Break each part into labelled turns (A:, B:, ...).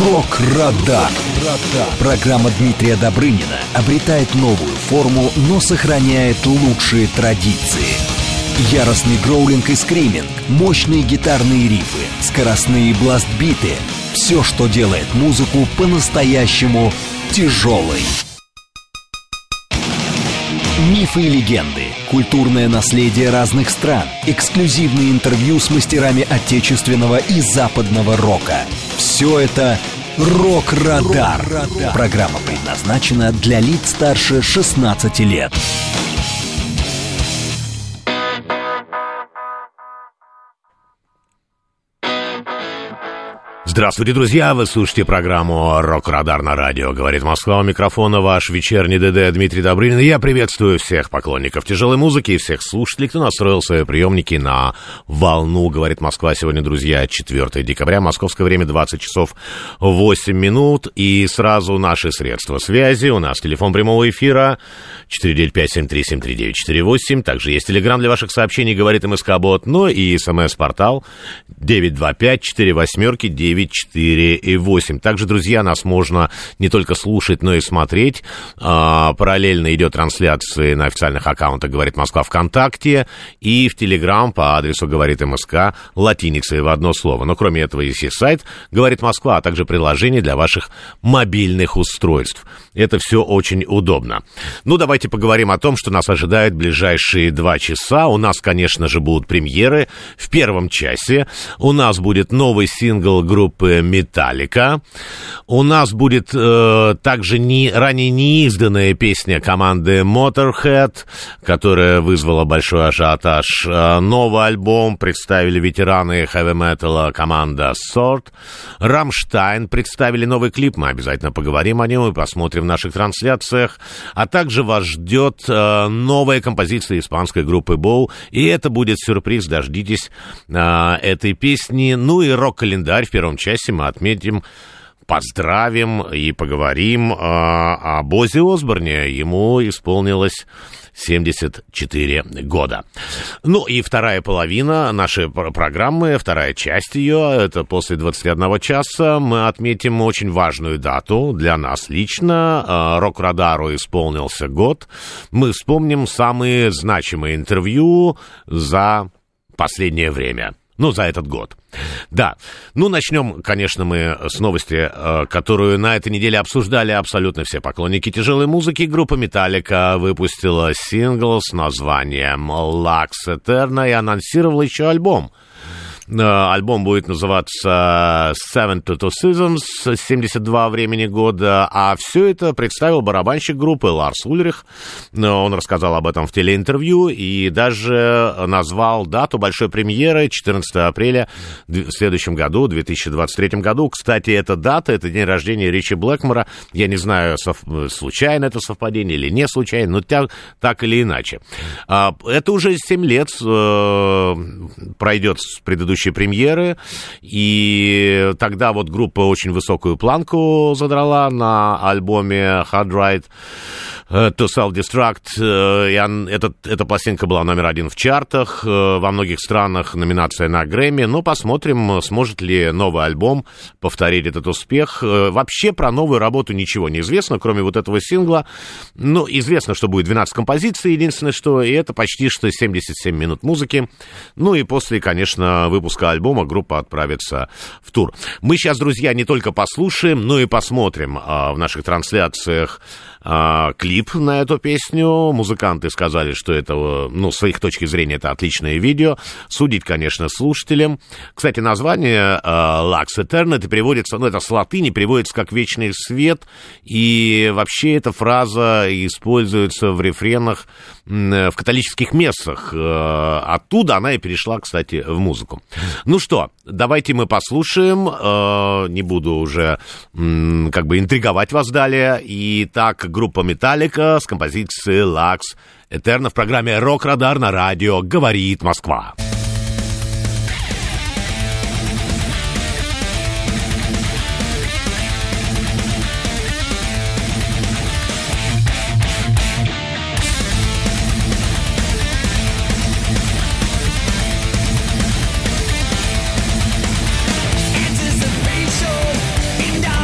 A: Рок-радар. Программа Дмитрия Добрынина обретает новую форму, но сохраняет лучшие традиции. Яростный гроулинг и скриминг, мощные гитарные рифы, скоростные бластбиты — все, что делает музыку по-настоящему тяжелой. Мифы и легенды, культурное наследие разных стран, эксклюзивные интервью с мастерами отечественного и западного рока. Все это «Рок-радар». Программа предназначена для лиц старше 16 лет.
B: Здравствуйте, друзья! Вы слушаете программу «Рок-радар» на радио. Говорит Москва, у микрофона ваш вечерний ДД Дмитрий Добрынин. Я приветствую всех поклонников тяжелой музыки и всех слушателей, кто настроил свои приемники на волну. Говорит Москва. Сегодня, друзья, 4 декабря, московское время, 20 часов 8 минут. И сразу наши средства связи. У нас телефон прямого эфира 495-7373-948. Также есть телеграм для ваших сообщений, говорит МСК-бот. Ну и СМС-портал 925-48-9. 4 и 8. Также, друзья, нас можно не только слушать, но и смотреть. Параллельно идет трансляция на официальных аккаунтах «Говорит Москва» ВКонтакте и в Телеграм по адресу «Говорит МСК» латиницей в одно слово. Но кроме этого есть и сайт «Говорит Москва», а также приложение для ваших мобильных устройств. Это все очень удобно. Ну, давайте поговорим о том, что нас ожидает в ближайшие 2 часа. У нас, конечно же, будут премьеры. В первом часе у нас будет новый сингл группы «Металлика». У нас будет также ранее неизданная песня команды Motorhead, которая вызвала большой ажиотаж. Новый альбом представили ветераны хэви-металла команда Sword. Rammstein представили новый клип. Мы обязательно поговорим о нем и посмотрим в наших трансляциях. А также вас ждет новая композиция испанской группы Bow. И это будет сюрприз. Дождитесь этой песни. Ну и рок-календарь. В первом часе мы отметим, поздравим и поговорим об Оззи Осборне. Ему исполнилось 74 года. Ну и вторая половина нашей программы, вторая часть ее, это после 21 часа, мы отметим очень важную дату для нас лично. Рок-радару исполнился год. Мы вспомним самые значимые интервью за последнее время. Ну, за этот год. Да. Ну, начнем, конечно, мы с новости, которую на этой неделе обсуждали абсолютно все поклонники тяжелой музыки. Группа «Металлика» выпустила сингл с названием «Lux Eterna» и анонсировала еще альбом. Альбом будет называться «Seven to Two Seasons», 72 времени года, а все это представил барабанщик группы Ларс Ульрих. Он рассказал об этом в телеинтервью и даже назвал дату большой премьеры 14 апреля в следующем году, 2023 году. Кстати, эта дата, это день рождения Ричи Блэкмора. Я не знаю, случайно это совпадение или не случайно, но так или иначе. Это уже 7 лет пройдет с предыдущей премьеры, и тогда вот группа очень высокую планку задрала на альбоме Hard Ride to Self-Destruct. Эта пластинка была номер 1 в чартах, во многих странах номинация на Грэмми. Но посмотрим, сможет ли новый альбом повторить этот успех. Вообще про новую работу ничего не известно, кроме вот этого сингла. Ну, известно, что будет 12 композиций, единственное, что и это почти что 77 минут музыки. Ну и после, конечно, выпуска альбома группа отправится в тур. Мы сейчас, друзья, не только послушаем, но и посмотрим в наших трансляциях клип на эту песню. Музыканты сказали, что это, ну, с их точки зрения, это отличное видео. Судить, конечно, слушателям. Кстати, название Lux Eterna, это переводится, ну, это с латыни, переводится как «вечный свет», и вообще эта фраза используется в рефренах в католических мессах. Оттуда она и перешла, кстати, в музыку. Ну что, давайте мы послушаем. Не буду уже как бы интриговать вас далее. Итак, группа «Металлика» с композицией «Lux Eterna» в программе «Рок-радар» на радио «Говорит Москва».
C: Anticipation in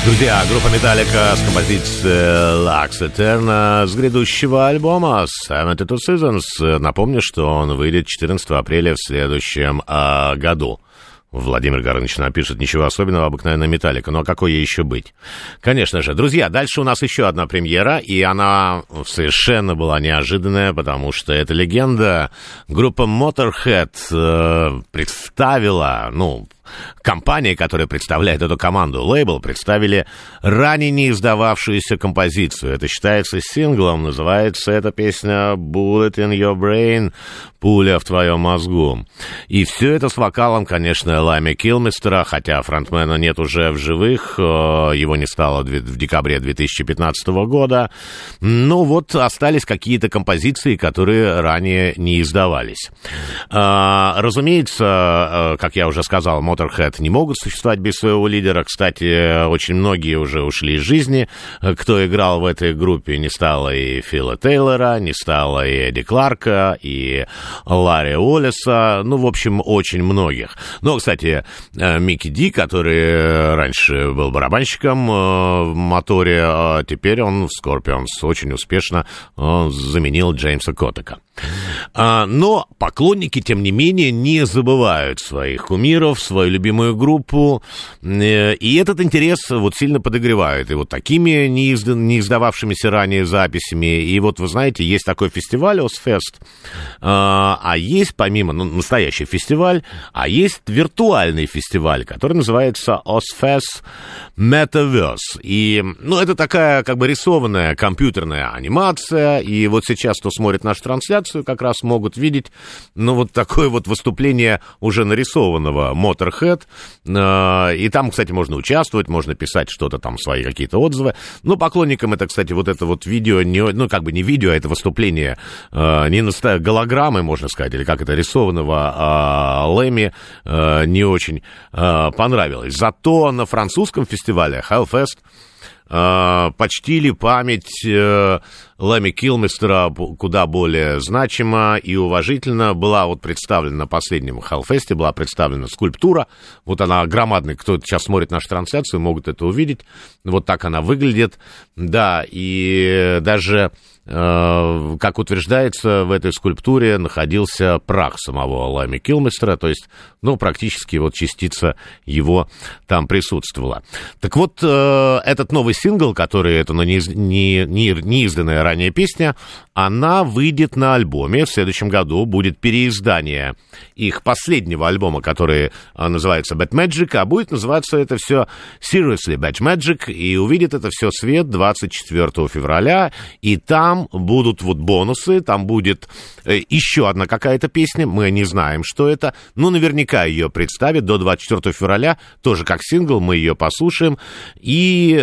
B: Друзья, группа Metallica с композицией Lux Eterna с грядущего альбома 72 Seasons. Напомню, что он выйдет 14 апреля в следующем году. Владимир Горыныч напишет: ничего особенного, обыкновенная Металлика. Ну, а какой ей еще быть? Конечно же. Друзья, дальше у нас еще одна премьера, и она совершенно была неожиданная, потому что эта легенда. Группа Motorhead представила, компания, которая представляет эту команду, лейбл, представили ранее не издававшуюся композицию. Это считается синглом, называется эта песня «Bullet in your brain», «Пуля в твоем мозгу». И все это с вокалом, конечно, Лайми Килмистера, хотя фронтмена нет уже в живых, его не стало в декабре 2015 года. Остались какие-то композиции, которые ранее не издавались. Разумеется, как я уже сказал, Motorhead не могут существовать без своего лидера. Кстати, очень многие уже ушли из жизни. Кто играл в этой группе, не стало и Фила Тейлора, не стало и Эдди Кларка, и Ларри Уоллеса. В общем, очень многих. Но, кстати, Микки Ди, который раньше был барабанщиком в Моторе, а теперь он в Scorpions очень успешно заменил Джеймса Коттека. Но поклонники, тем не менее, не забывают своих кумиров, свою любимую группу, и этот интерес сильно подогревает. И такими не издававшимися ранее записями. И вы знаете, есть такой фестиваль Ozfest, а есть, помимо, настоящий фестиваль, а есть виртуальный фестиваль, который называется Ozfest Metaverse. И, это такая, рисованная компьютерная анимация, и сейчас, кто смотрит нашу трансляцию, как раз могут видеть, такое выступление уже нарисованного Motorhead, и там, кстати, можно участвовать, можно писать что-то там, свои какие-то отзывы, поклонникам это, кстати, это видео, не видео, а это выступление, не голограммы, можно сказать, или как это, рисованного Лэми, не очень понравилось. Зато на французском фестивале Hellfest почтили память Лэми Килмистера куда более значимо и уважительно. Была представлена на последнем Hellfest, была представлена скульптура. Она громадная. Кто сейчас смотрит нашу трансляцию, могут это увидеть. Так она выглядит. Да, и даже, как утверждается, в этой скульптуре находился прах самого Лэми Килмистера, то есть, практически частица его там присутствовала. Так этот новый сингл, который, это неизданная ранее песня, она выйдет на альбоме. В следующем году будет переиздание их последнего альбома, который называется Bad Magic, а будет называться это все Seriously Bad Magic, и увидит это все свет 24 февраля, и там будут бонусы, там будет еще одна какая-то песня, мы не знаем, что это, но наверняка ее представят до 24 февраля, тоже как сингл, мы ее послушаем, и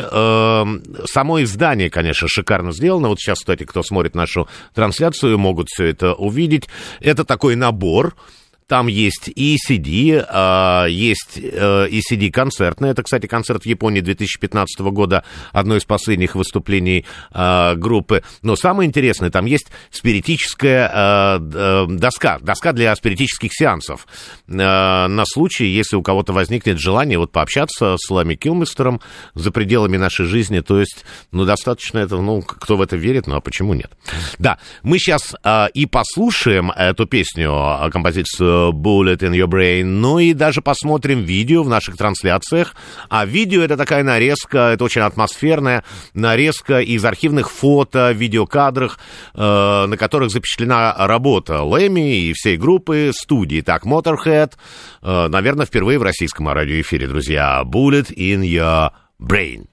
B: само издание, конечно, шикарно сделано. Сейчас, кстати, кто смотрит нашу трансляцию, могут все это увидеть. Это такой набор. Там есть и CD, есть и CD концертный. Это, кстати, концерт в Японии 2015 года, одно из последних выступлений группы. Но самое интересное, там есть спиритическая доска для спиритических сеансов. На случай, если у кого-то возникнет желание пообщаться с Лэми Килмистером за пределами нашей жизни. То есть, достаточно это, кто в это верит, а почему нет? Да, мы сейчас и послушаем эту песню, композицию Bullet in your brain, и даже посмотрим видео в наших трансляциях. А видео — это такая нарезка, это очень атмосферная нарезка из архивных фото, видеокадров, на которых запечатлена работа Лэми и всей группы студии. Так, Motorhead, наверное, впервые в российском радиоэфире, друзья. Bullet in your brain.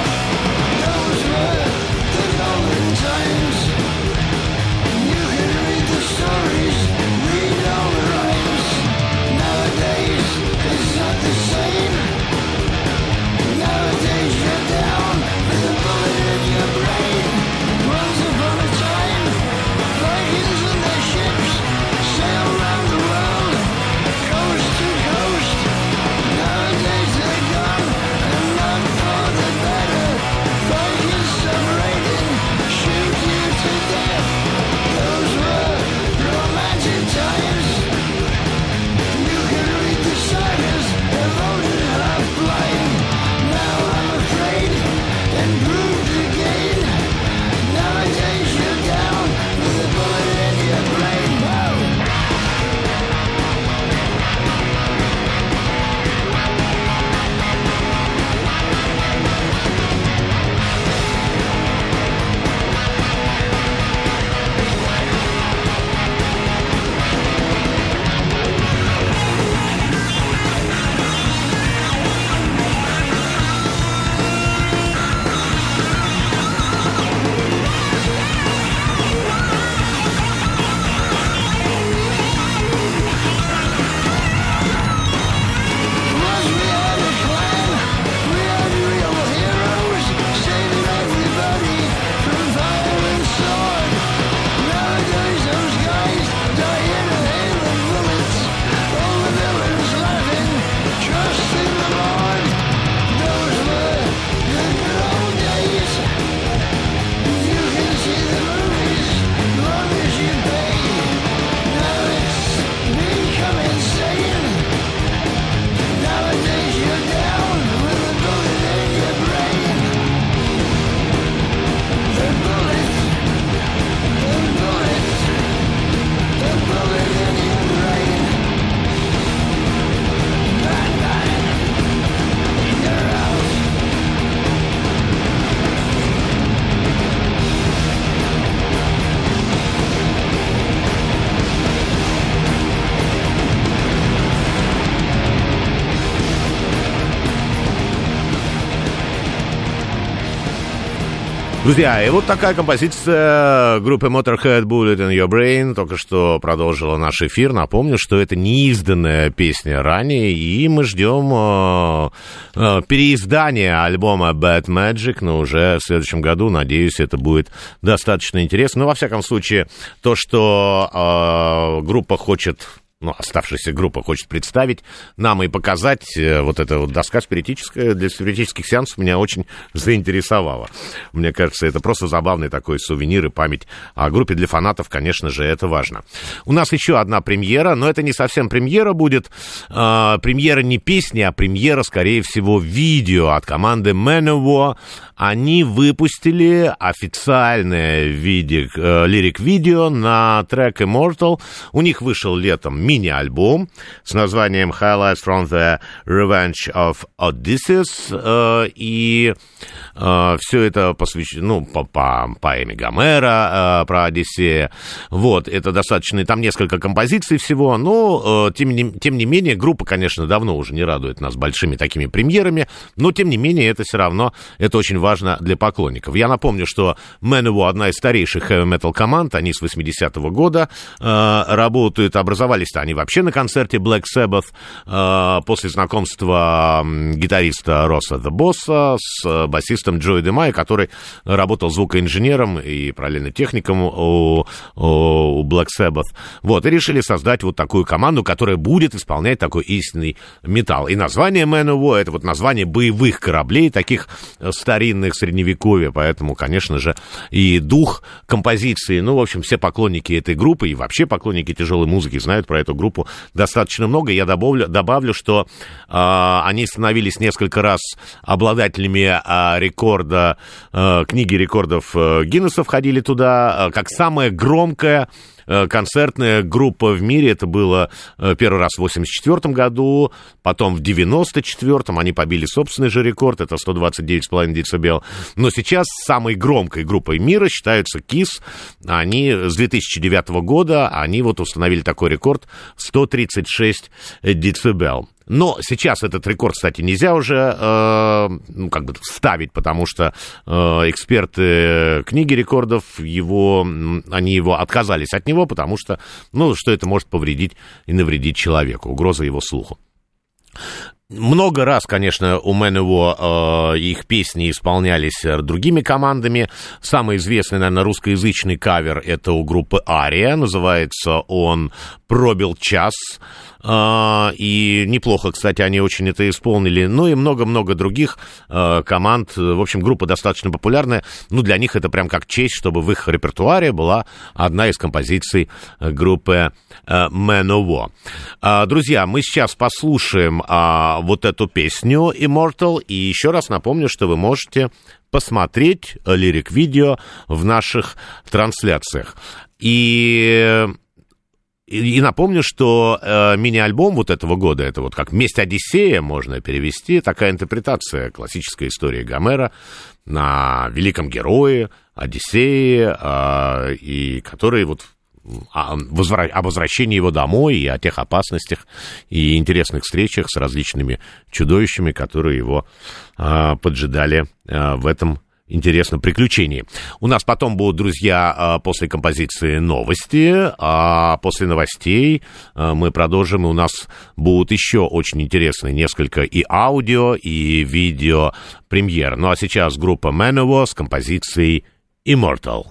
C: Times you can
B: Друзья, и вот такая композиция группы Motorhead, Bullet in Your Brain, только что продолжила наш эфир. Напомню, что это неизданная песня ранее, и мы ждем переиздания альбома Bad Magic, но уже в следующем году, надеюсь, это будет достаточно интересно. Но, во всяком случае, то, что группа хочет... оставшаяся группа хочет представить нам и показать, вот эта вот доска спиритическая для спиритических сеансов меня очень заинтересовала. Мне кажется, это просто забавный такой сувенир и память о группе. Для фанатов, конечно же, это важно. У нас еще одна премьера, но это не совсем премьера будет. Премьера не песни, а премьера, скорее всего, видео от команды Manowar. Они выпустили официальное лирик-видео на трек Immortal. У них вышел летом мини-альбом с названием Highlights from the Revenge of Odysseus. И все это посвящено по поэме Гомера про Одиссея. Вот, это достаточно, там несколько композиций всего, но тем не менее, группа, конечно, давно уже не радует нас большими такими премьерами, но тем не менее, это все равно, это очень важно для поклонников. Я напомню, что Manowar одна из старейших хэви-метал команд, они с 80-го года работают, образовались-то они вообще на концерте Black Sabbath после знакомства гитариста Росса The Boss с басистом Джои Демай, который работал звукоинженером и параллельно техником у Black Sabbath. Вот, и решили создать вот такую команду, которая будет исполнять такой истинный металл. И название Manowar — это вот название боевых кораблей, таких старинных средневековья, поэтому, конечно же, и дух композиции, в общем, все поклонники этой группы и вообще поклонники тяжелой музыки знают про эту группу достаточно много. Я добавлю, что они становились несколько раз обладателями рекорда, книги рекордов Гиннесса, входили туда, как самая громкая концертная группа в мире. Это было первый раз в 1984 году, потом в 1994 они побили собственный же рекорд, это 129,5 дБ. Но сейчас самой громкой группой мира считаются KISS. Они с 2009 года, они вот установили такой рекорд 136 дБ. Но сейчас этот рекорд, кстати, нельзя уже ставить, потому что эксперты книги рекордов они отказались от него, потому что, что это может повредить и навредить человеку, угроза его слуху. Много раз, конечно, у Manowar их песни исполнялись другими командами. Самый известный, наверное, русскоязычный кавер — это у группы Ария. Называется он «Пробил час». И неплохо, кстати, они очень это исполнили. Ну и много-много других команд. В общем, группа достаточно популярная. Для них это прям как честь, чтобы в их репертуаре была одна из композиций группы Manowar. Друзья, мы сейчас послушаем вот эту песню Immortal. И еще раз напомню, что вы можете посмотреть лирик-видео в наших трансляциях. И напомню, что мини-альбом вот этого года, это вот как «Месть Одиссея» можно перевести, такая интерпретация классической истории Гомера на великом герое Одиссее, и который вот о возвращении его домой и о тех опасностях и интересных встречах с различными чудовищами, которые его поджидали в этом интересном приключении. У нас потом будут, друзья, после композиции новости, а после новостей мы продолжим, и у нас будут еще очень интересные несколько и аудио, и видео премьер. Ну а сейчас группа Manowar с композицией Immortal.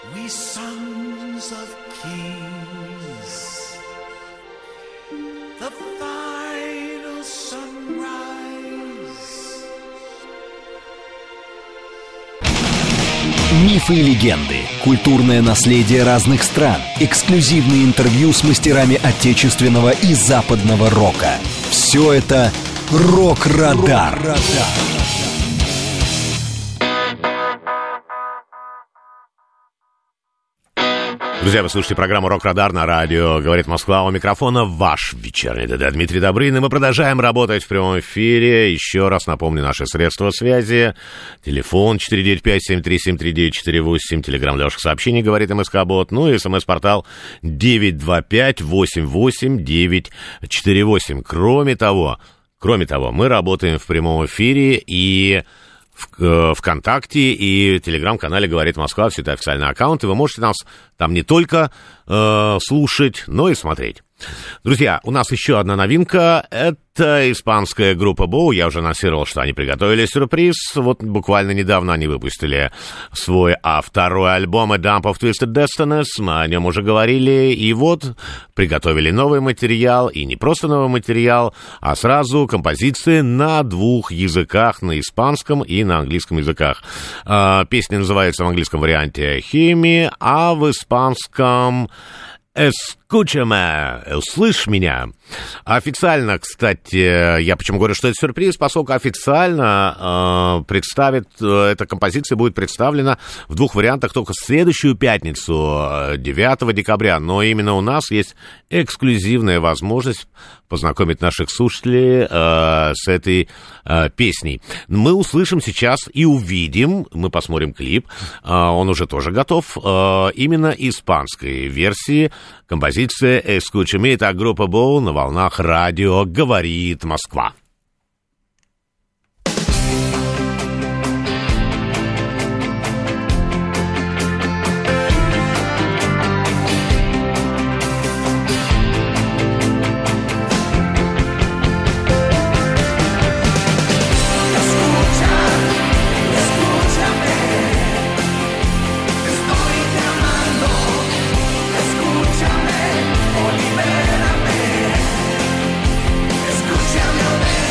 C: We sons of kings, the final sunrise.
A: Мифы и легенды, культурное наследие разных стран, эксклюзивные интервью с мастерами отечественного и западного рока. Все это «Рок-Радар».
B: Друзья, вы слушаете программу «Рок-Радар» на радио «Говорит Москва». У микрофона ваш вечерний ДД Дмитрий Добрынин. И мы продолжаем работать в прямом эфире. Еще раз напомню наши средства связи. Телефон 495-7373-948. Телеграм для ваших сообщений, говорит МСК-бот. Ну и смс-портал 925-88-948. Кроме того, мы работаем в прямом эфире и в ВКонтакте и в Телеграм-канале «Говорит Москва». Все это официальные аккаунты. Вы можете нас там не только слушать, но и смотреть. Друзья, у нас еще одна новинка. Это испанская группа Bow. Я уже анонсировал, что они приготовили сюрприз. Вот буквально недавно они выпустили свой второй альбом «A Dump of Twisted Destinies». Мы о нем уже говорили. И вот приготовили новый материал. И не просто новый материал, а сразу композиции на двух языках. На испанском и на английском языках. Песня называется в английском варианте «Himi», а в испанском «Escúchame», «Услышь меня». Официально, кстати, я почему говорю, что это сюрприз, поскольку официально эта композиция будет представлена в двух вариантах только в следующую пятницу, 9 декабря. Но именно у нас есть эксклюзивная возможность познакомить наших слушателей с этой песней. Мы услышим сейчас и увидим, мы посмотрим клип, он уже тоже готов, именно испанской версии композиции «Escúchame». Это группа Bow на волнах радио «Говорит Москва».
C: Escúchame o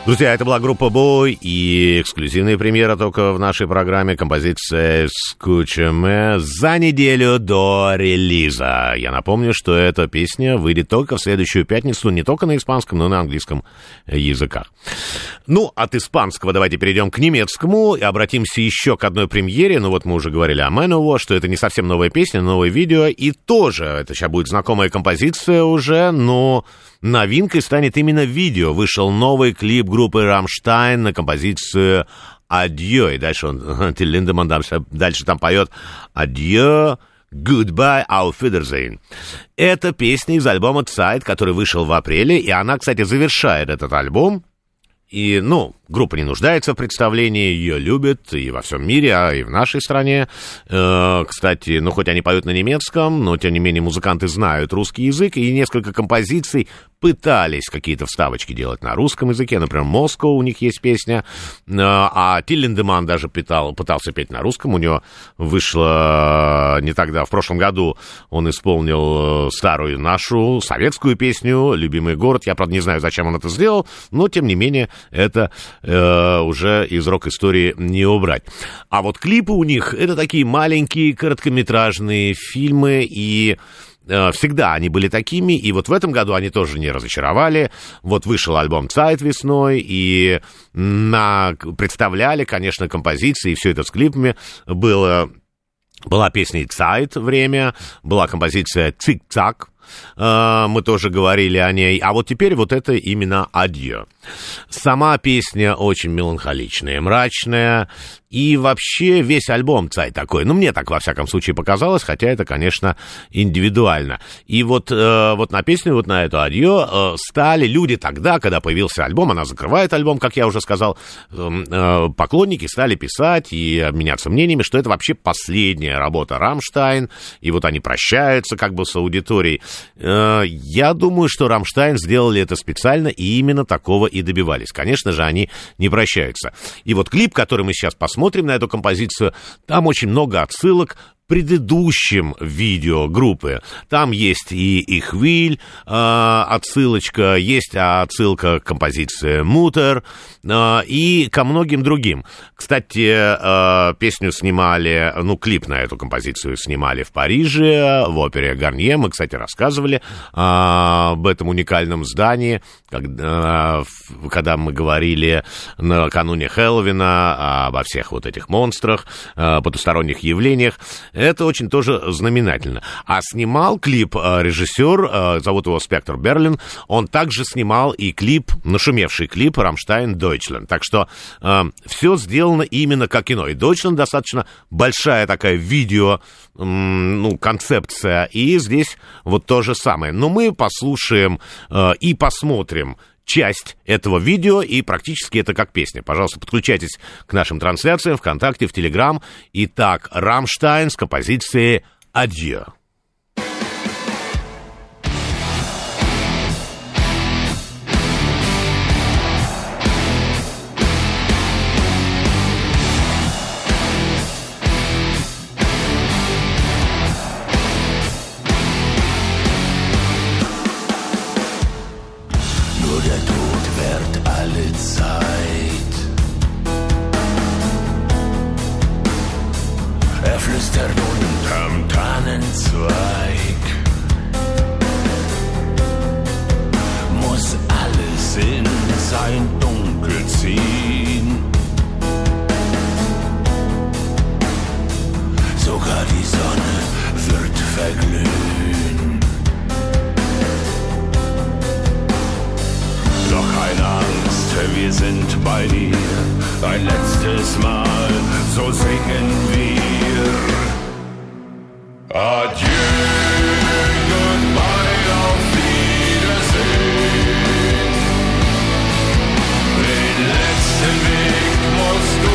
B: Друзья, это была группа Бой и эксклюзивная премьера только в нашей программе, композиция «Скучаме» за неделю до релиза. Я напомню, что эта песня выйдет только в следующую пятницу, не только на испанском, но и на английском языках. Ну, от испанского давайте перейдем к немецкому и обратимся еще к одной премьере. Ну вот мы уже говорили о Manowar, что это не совсем новая песня, новое видео, и тоже это сейчас будет знакомая композиция уже, но новинкой станет именно видео. Вышел новый клип группы «Рамштайн» на композицию «Адьё». И дальше Тиль Линдеманн дальше там поет «Адьё, goodbye, auf Wiedersehen». Это песня из альбома «Zeit», который вышел в апреле, и она, кстати, завершает этот альбом. И, ну, группа не нуждается в представлении, ее любят и во всем мире, а и в нашей стране. Кстати, ну, хоть они поют на немецком, но, тем не менее, музыканты знают русский язык, и несколько композиций пытались какие-то вставочки делать на русском языке. Например, «Москва» у них есть песня, а Тиль Линдеманн даже пытался петь на русском. У него вышло не тогда, в прошлом году он исполнил старую нашу советскую песню «Любимый город». Я, правда, не знаю, зачем он это сделал, но, тем не менее, это уже из рок-истории не убрать. А вот клипы у них — это такие маленькие короткометражные фильмы, и всегда они были такими, и вот в этом году они тоже не разочаровали. Вот вышел альбом «Zeit» весной, и представляли, конечно, композиции, и все это с клипами была песня «Zeit», «Время», была композиция «Цик-цак», мы тоже говорили о ней, а вот теперь вот это именно «Адьё». Сама песня очень меланхоличная, мрачная, и вообще весь альбом «Цай» такой. Ну, мне так, во всяком случае, показалось, хотя это, конечно, индивидуально. И вот на песню, вот на эту «Адьё» стали люди тогда, когда появился альбом, она закрывает альбом, как я уже сказал, поклонники стали писать и обменяться мнениями, что это вообще последняя работа «Рамштайн», и вот они прощаются как бы с аудиторией. Я думаю, что «Рамштайн» сделали это специально, и именно такого и добивались. Конечно же, они не прощаются. И вот клип, который мы сейчас посмотрим на эту композицию, там очень много отсылок предыдущим видео группы. Там есть и «Ich will», отсылочка, есть отсылка к композиции «Mutter» и ко многим другим. Кстати, песню снимали, ну, клип на эту композицию снимали в Париже, в опере «Гарнье». Мы, кстати, рассказывали об этом уникальном здании, когда мы говорили накануне Хэллоуина обо всех вот этих монстрах, потусторонних явлениях. Это очень тоже знаменательно. А снимал клип режиссер, зовут его Спектр Берлин, он также снимал и клип, нашумевший клип «Рамштайн Deutschland». Так что все сделано именно как кино. И Deutschland достаточно большая такая видео, концепция, и здесь вот то же самое. Но мы послушаем и посмотрим часть этого видео, и практически это как песня. Пожалуйста, подключайтесь к нашим трансляциям ВКонтакте, в Телеграм. Итак, «Рамштайн» с композицией «Адьё».
D: Flüstert unterm Tannenzweig, muss alles in sein Dunkel ziehen. Sogar die Sonne wird verglühen. Doch keine Angst, wir sind bei dir. Ein letztes Mal, so singen wir. Adieu, goodbye, auf Wiedersehen. Den letzten Weg musst du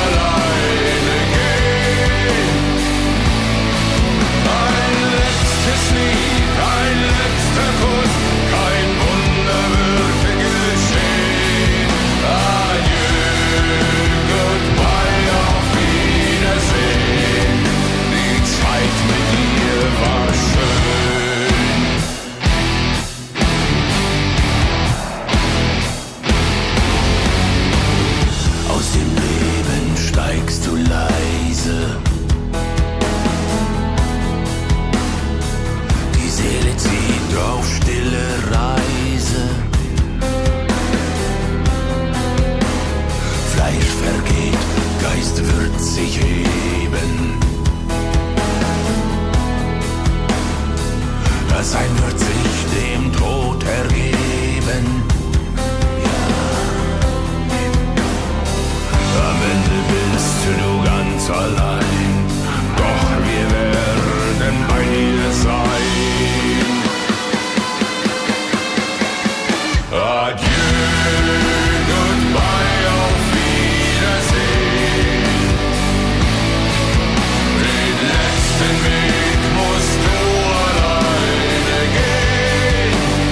D: alleine gehen. Ein letztes sich heben. Sein wird sich dem Tod ergeben. Am Ende bist du ganz allein, doch wir werden bei dir sein. Adieu, goodbye, auf Wiedersehen. Den letzten Weg musst du alleine gehen.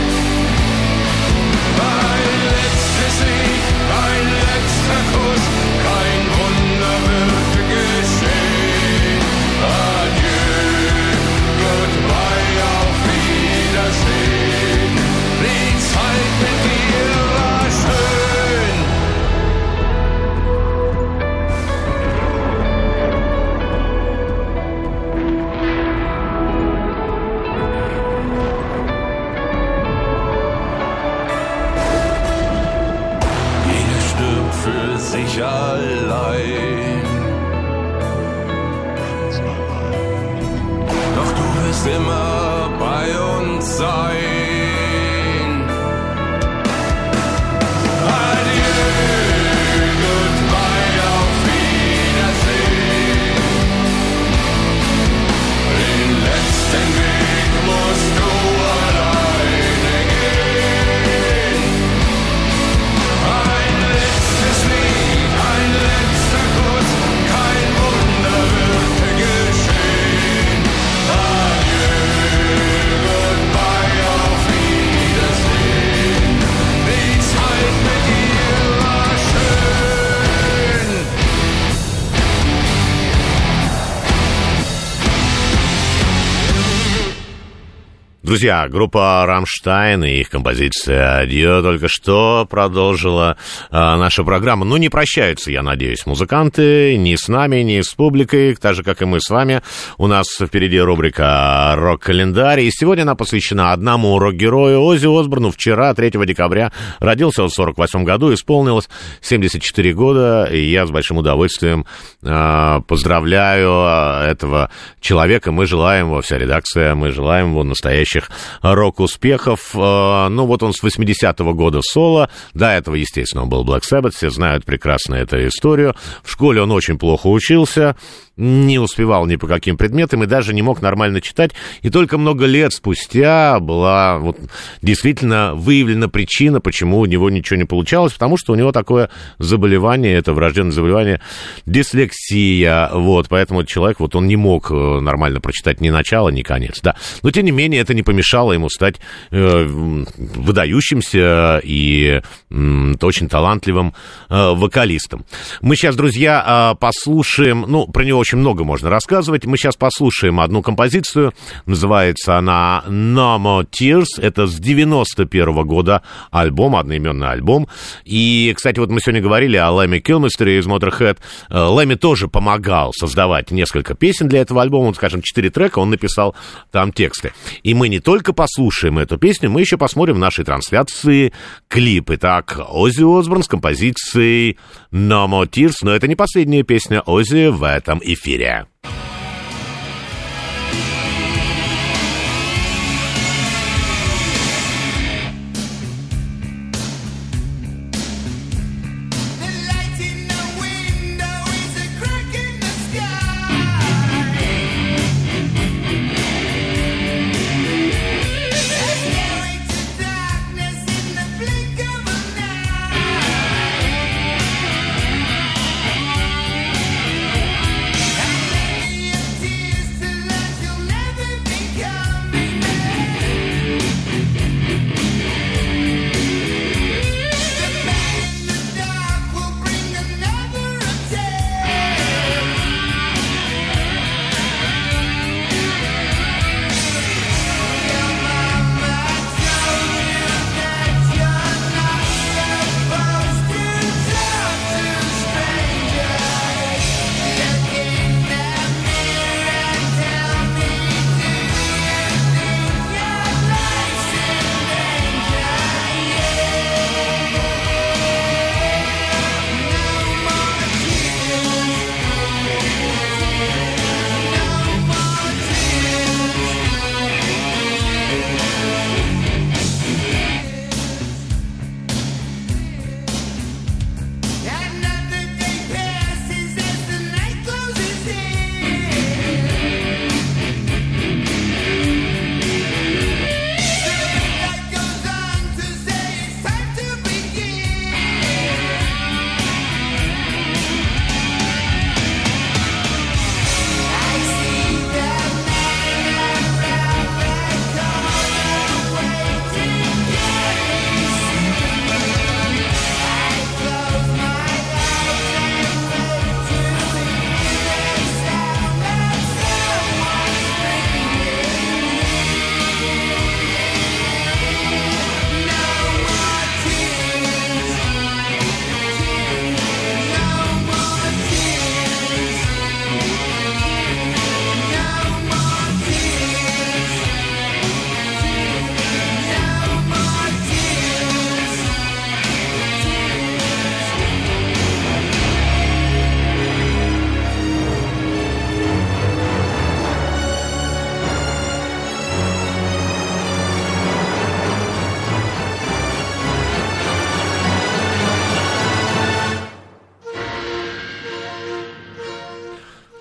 D: Ein letztes Lied, ein letzter Kuss, kein Wunder wird geschehen. Adieu, goodbye, auf Wiedersehen. Die Zeit mit dir war schön. Jeder stirbt für sich allein. Doch du wirst immer bei uns sein. Adieu, goodbye, auf Wiedersehen. Den letzten Weg musst du alleine gehen. Ein letztes Lied, ein letzter Kuss, kein Wunder wird geschehen. Adieu, goodbye, auf Wiedersehen. Die Zeit mit dir war schön.
B: Друзья, группа «Рамштайн» и их композиция «Адьё» только что продолжила наша программа. Ну, не прощаются, я надеюсь, музыканты ни с нами, ни с публикой, так же, как и мы с вами. У нас впереди рубрика «Рок-календарь», и сегодня она посвящена одному рок-герою Оззи Осборну. Вчера, 3 декабря, родился он в 1948 году, исполнилось 74 года, и я с большим удовольствием поздравляю этого человека. Мы желаем его, вся редакция, мы желаем его настоящих рок-успехов. Ну, вот он с 80-го года соло. До этого, естественно, он был Black Sabbath. Все знают прекрасно эту историю. В школе он очень плохо учился, не успевал ни по каким предметам и даже не мог нормально читать. И только много лет спустя была вот действительно выявлена причина, почему у него ничего не получалось, потому что у него такое заболевание, это врожденное заболевание, дислексия. Вот, поэтому человек, вот он не мог нормально прочитать ни начало, ни конец. Да. Но, тем не менее, это не помешало ему стать выдающимся и очень талантливым вокалистом. Мы сейчас, друзья, послушаем, ну, про него очень много можно рассказывать. Мы сейчас послушаем одну композицию. Называется она No More Tears. Это с 91-го года альбом, одноименный альбом. И, кстати, вот мы сегодня говорили о Лэмми Килмистере из Motorhead. Лэмми тоже помогал создавать несколько песен для этого альбома. Вот, скажем, 4 трека, он написал там тексты. И мы не только послушаем эту песню, мы еще посмотрим в нашей трансляции клип. Итак, Оззи Осборн с композицией No More Tears. Но это не последняя песня Оззи в этом эфире.
E: Let me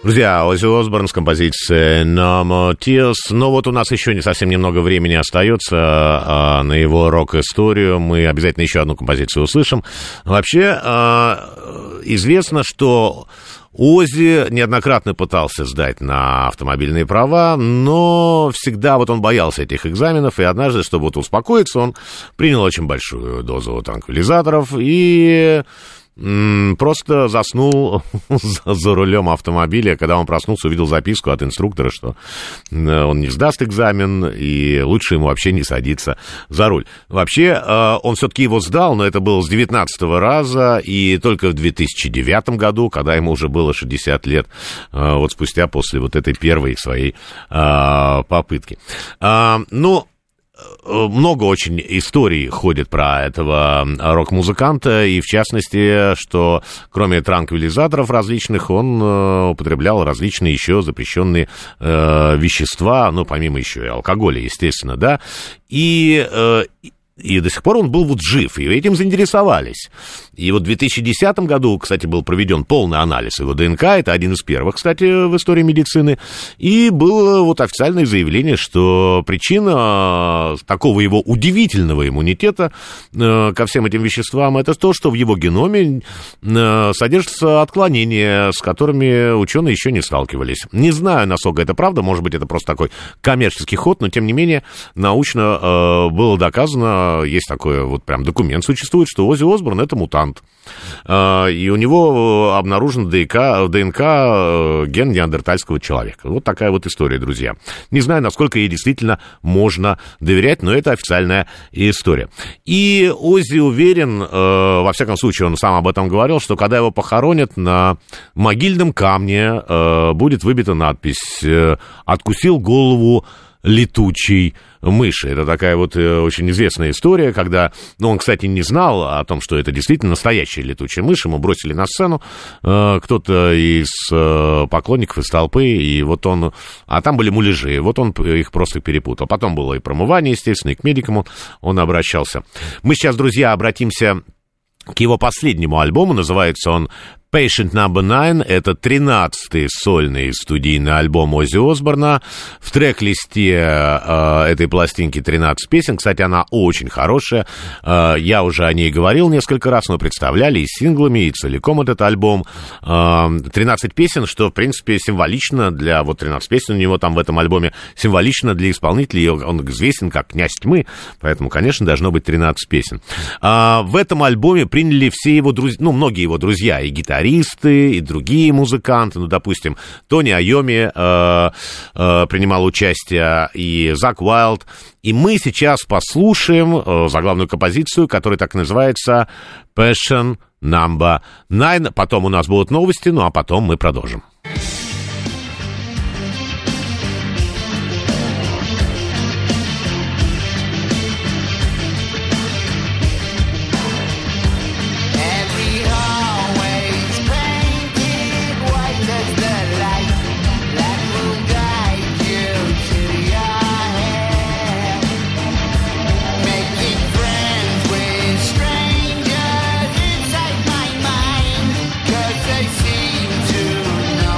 B: Друзья, Оззи Осборн с композицией No More Tears. Но вот у нас еще не совсем немного времени остается на его рок-историю. Мы обязательно еще одну композицию услышим. Вообще, известно, что Оззи неоднократно пытался сдать на автомобильные права, но всегда вот он боялся этих экзаменов, и однажды, чтобы вот успокоиться, он принял очень большую дозу транквилизаторов и просто заснул за рулем автомобиля. Когда он проснулся, увидел записку от инструктора, что он не сдаст экзамен, и лучше ему вообще не садиться за руль. Вообще, он все-таки его сдал, но это было с 19-го раза, и только в 2009 году, когда ему уже было 60 лет, вот спустя после вот этой первой своей попытки. Ну, много очень историй ходит про этого рок-музыканта, и в частности, что кроме транквилизаторов различных, он употреблял различные еще запрещенные вещества, ну, помимо еще и алкоголя, естественно, да, и до сих пор он был вот жив, и этим заинтересовались. И вот в 2010 году, кстати, был проведен полный анализ его ДНК, это один из первых, кстати, в истории медицины, и было вот официальное заявление, что причина такого его удивительного иммунитета ко всем этим веществам, это то, что в его геноме содержатся отклонения, с которыми ученые еще не сталкивались. Не знаю, насколько это правда, может быть, это просто такой коммерческий ход, но, тем не менее, научно было доказано, есть такой вот прям документ существует, что Оззи Осборн — это мутант. И у него обнаружен ДНК ген неандертальского человека. Вот такая вот история, друзья. Не знаю, насколько ей действительно можно доверять, но это официальная история. И Оззи уверен, во всяком случае, он сам об этом говорил, что когда его похоронят, на могильном камне будет выбита надпись «Откусил голову летучей мыши». Это такая вот очень известная история, когда, ну, он, кстати, не знал о том, что это действительно настоящая летучая мышь, ему бросили на сцену кто-то из поклонников, из толпы, и вот он, а там были муляжи, вот он их просто перепутал. Потом было и промывание, естественно, и к медикам он обращался. Мы сейчас, друзья, обратимся к его последнему альбому, называется он Patient No. 9, это 13-й сольный студийный альбом Оззи Осборна. В трек-листе этой пластинки 13 песен. Кстати, она очень хорошая. Я уже о ней говорил несколько раз, мы представляли и синглами, и целиком этот альбом. 13 песен, что, в принципе, символично для... Вот 13 песен у него там в этом альбоме символично для исполнителей. Он известен как «Князь тьмы», поэтому, конечно, должно быть 13 песен. В этом альбоме приняли все его друзья, ну, многие его друзья, и гитаристы, и другие музыканты, ну, допустим, Тони Айоми принимал участие, и Зак Уайлд. И мы сейчас послушаем заглавную композицию, которая так называется Passion No. 9. Потом у нас будут новости, ну, а потом мы продолжим.
E: Strangers inside my mind, 'cause they seem to know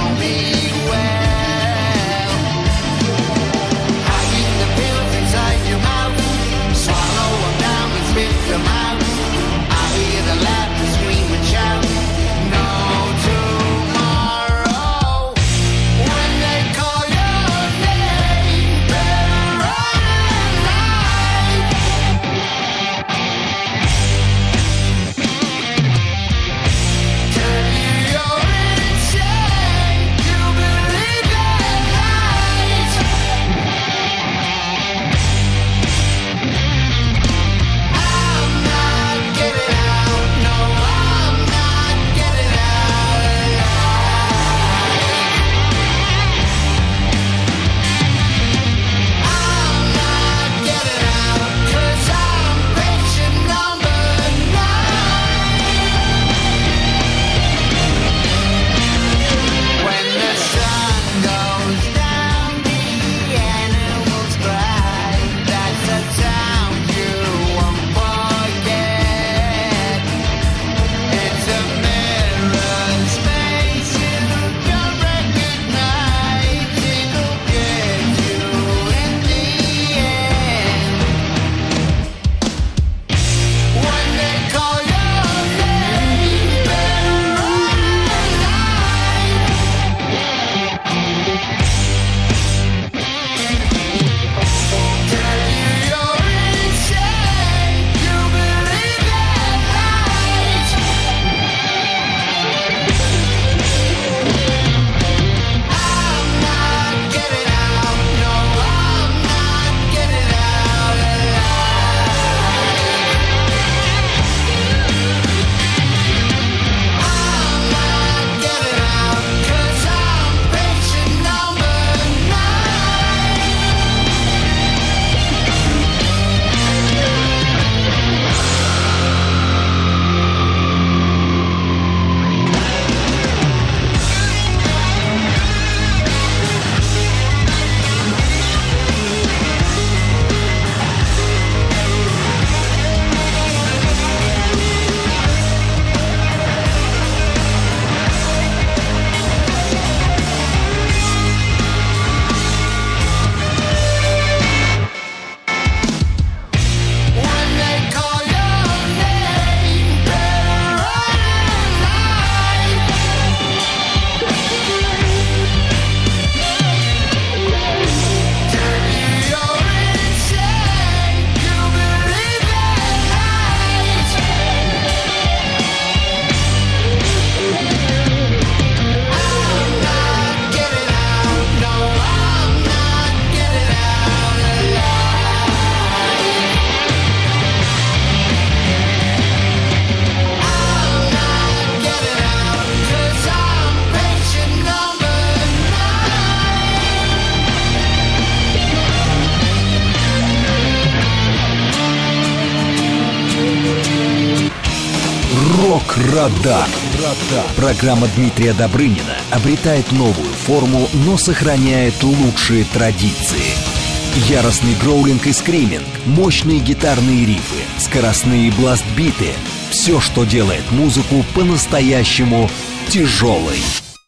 A: Рок-Радар. Программа Дмитрия Добрынина обретает новую форму, но сохраняет лучшие традиции. Яростный гроулинг и скриминг, мощные гитарные рифы, скоростные бластбиты — все, что делает музыку по-настоящему тяжелой.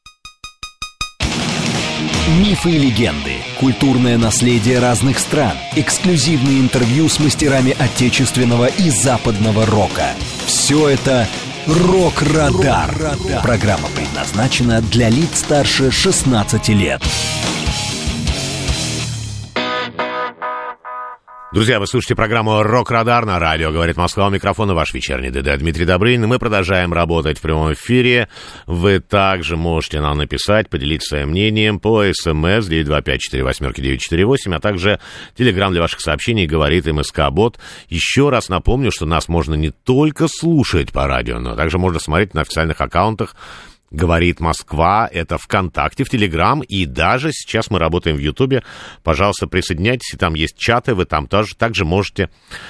A: Мифы и легенды, культурное наследие разных стран, эксклюзивные интервью с мастерами отечественного и западного рока. Все это «Рок-Радар». Программа предназначена для лиц старше 16 лет.
B: Друзья, вы слушаете программу «Рок-Радар» на радио «Говорит Москва». У микрофона ваш вечерний ДД Дмитрий Добрынин. Мы продолжаем работать в прямом эфире. Вы также можете нам написать, поделиться своим мнением по СМС 925-48-948, а также Телеграм для ваших сообщений «Говорит МСК-бот». Еще раз напомню, что нас можно не только слушать по радио, но также можно смотреть на официальных аккаунтах «Говорит Москва», это ВКонтакте, в Телеграм, и даже сейчас мы работаем в Ютубе. Пожалуйста, присоединяйтесь, и там есть чаты, вы там также можете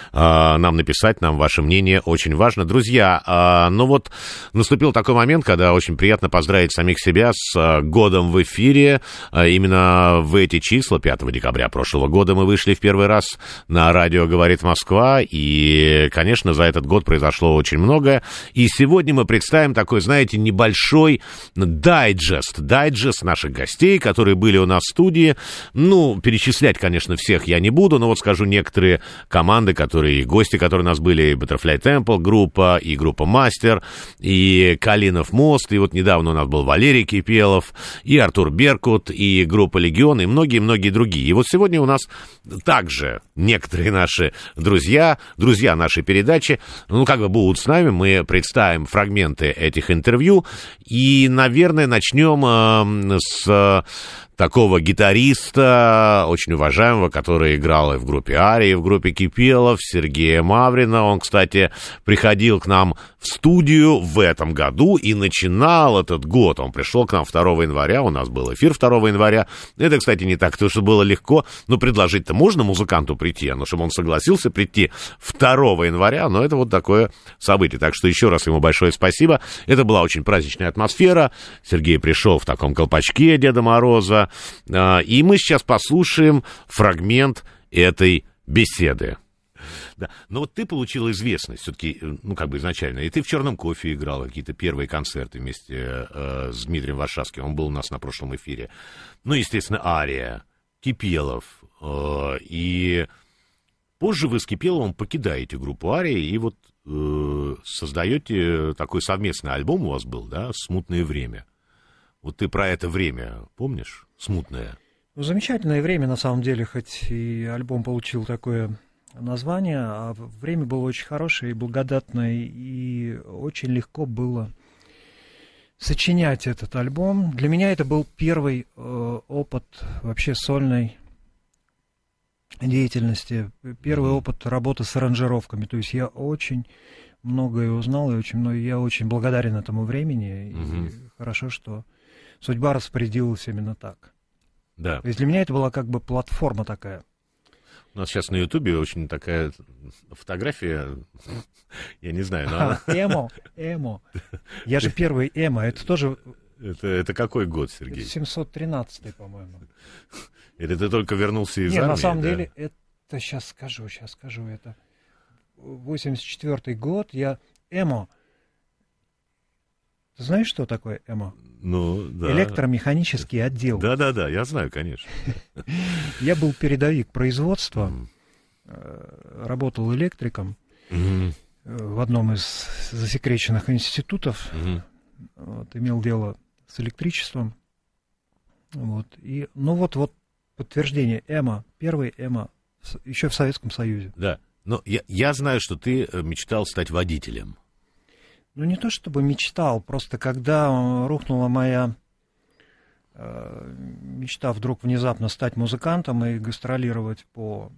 B: нам написать, нам ваше мнение очень важно. Друзья, ну вот наступил такой момент, когда очень приятно поздравить самих себя с годом в эфире. Именно в эти числа, 5 декабря прошлого года, мы вышли в первый раз на радио «Говорит Москва», и, конечно, за этот год произошло очень многое. И сегодня мы представим такой, знаете, небольшой дайджест наших гостей, которые были у нас в студии. Ну, перечислять, конечно, всех я не буду, но вот скажу некоторые команды, которые, гости, которые у нас были, и Butterfly Temple группа, и группа Мастер, и Калинов мост, и вот недавно у нас был Валерий Кипелов, и Артур Беркут, и группа Легион, и многие-многие другие. И вот сегодня у нас также некоторые наши друзья нашей передачи, ну, как бы будут с нами, мы представим фрагменты этих интервью. И, наверное, начнем с такого гитариста, очень уважаемого, который играл и в группе Ария, и в группе Кипелов, Сергея Маврина. Он, кстати, приходил к нам в студию в этом году и начинал этот год. Он пришел к нам 2 января, у нас был эфир 2 января. Это, кстати, не так, потому что было легко, но предложить-то можно музыканту прийти, но чтобы он согласился прийти 2 января, но это вот такое событие. Так что еще раз ему большое спасибо. Это была очень праздничная атмосфера. Сергей пришел в таком колпачке Деда Мороза. И мы сейчас послушаем фрагмент этой беседы. Да. Но вот ты получил известность все-таки, ну, как бы изначально. И ты в «Черном кофе» играл какие-то первые концерты вместе с Дмитрием Варшавским. Он был у нас на прошлом эфире. Ну, естественно, Ария, Кипелов. И позже вы с Кипеловым покидаете группу Ария и вот создаете такой совместный альбом у вас был, да, «Смутное время». Вот ты про это время помнишь? Смутное.
E: Ну, замечательное время, на самом деле, хоть и альбом получил такое название, а время было очень хорошее и благодатное, и очень легко было сочинять этот альбом. Для меня это был первый опыт вообще сольной деятельности, первый опыт работы с аранжировками. То есть я очень многое узнал, и я очень благодарен этому времени, и хорошо, что судьба распорядилась именно так.
B: Да.
E: То есть для меня это была как бы платформа такая.
B: У нас сейчас на Ютубе очень такая фотография, я не знаю, но
E: Эмо. Я же первый эмо, это тоже...
B: Это какой год, Сергей?
E: 713-й, по-моему.
B: Это ты только вернулся из армии?
E: Нет, на самом деле, это сейчас скажу, это 84-й год, я эмо. Ты знаешь, что такое эмо?
B: Ну, да.
E: Электромеханический отдел.
B: Да, я знаю, конечно.
E: Я был передовик производства, работал электриком в одном из засекреченных институтов, вот, имел дело с электричеством. Вот, и, ну вот подтверждение эмо, первый эмо, еще в Советском Союзе.
B: Да, но я знаю, что ты мечтал стать водителем.
E: Ну, не то чтобы мечтал, просто когда рухнула моя мечта вдруг внезапно стать музыкантом и гастролировать по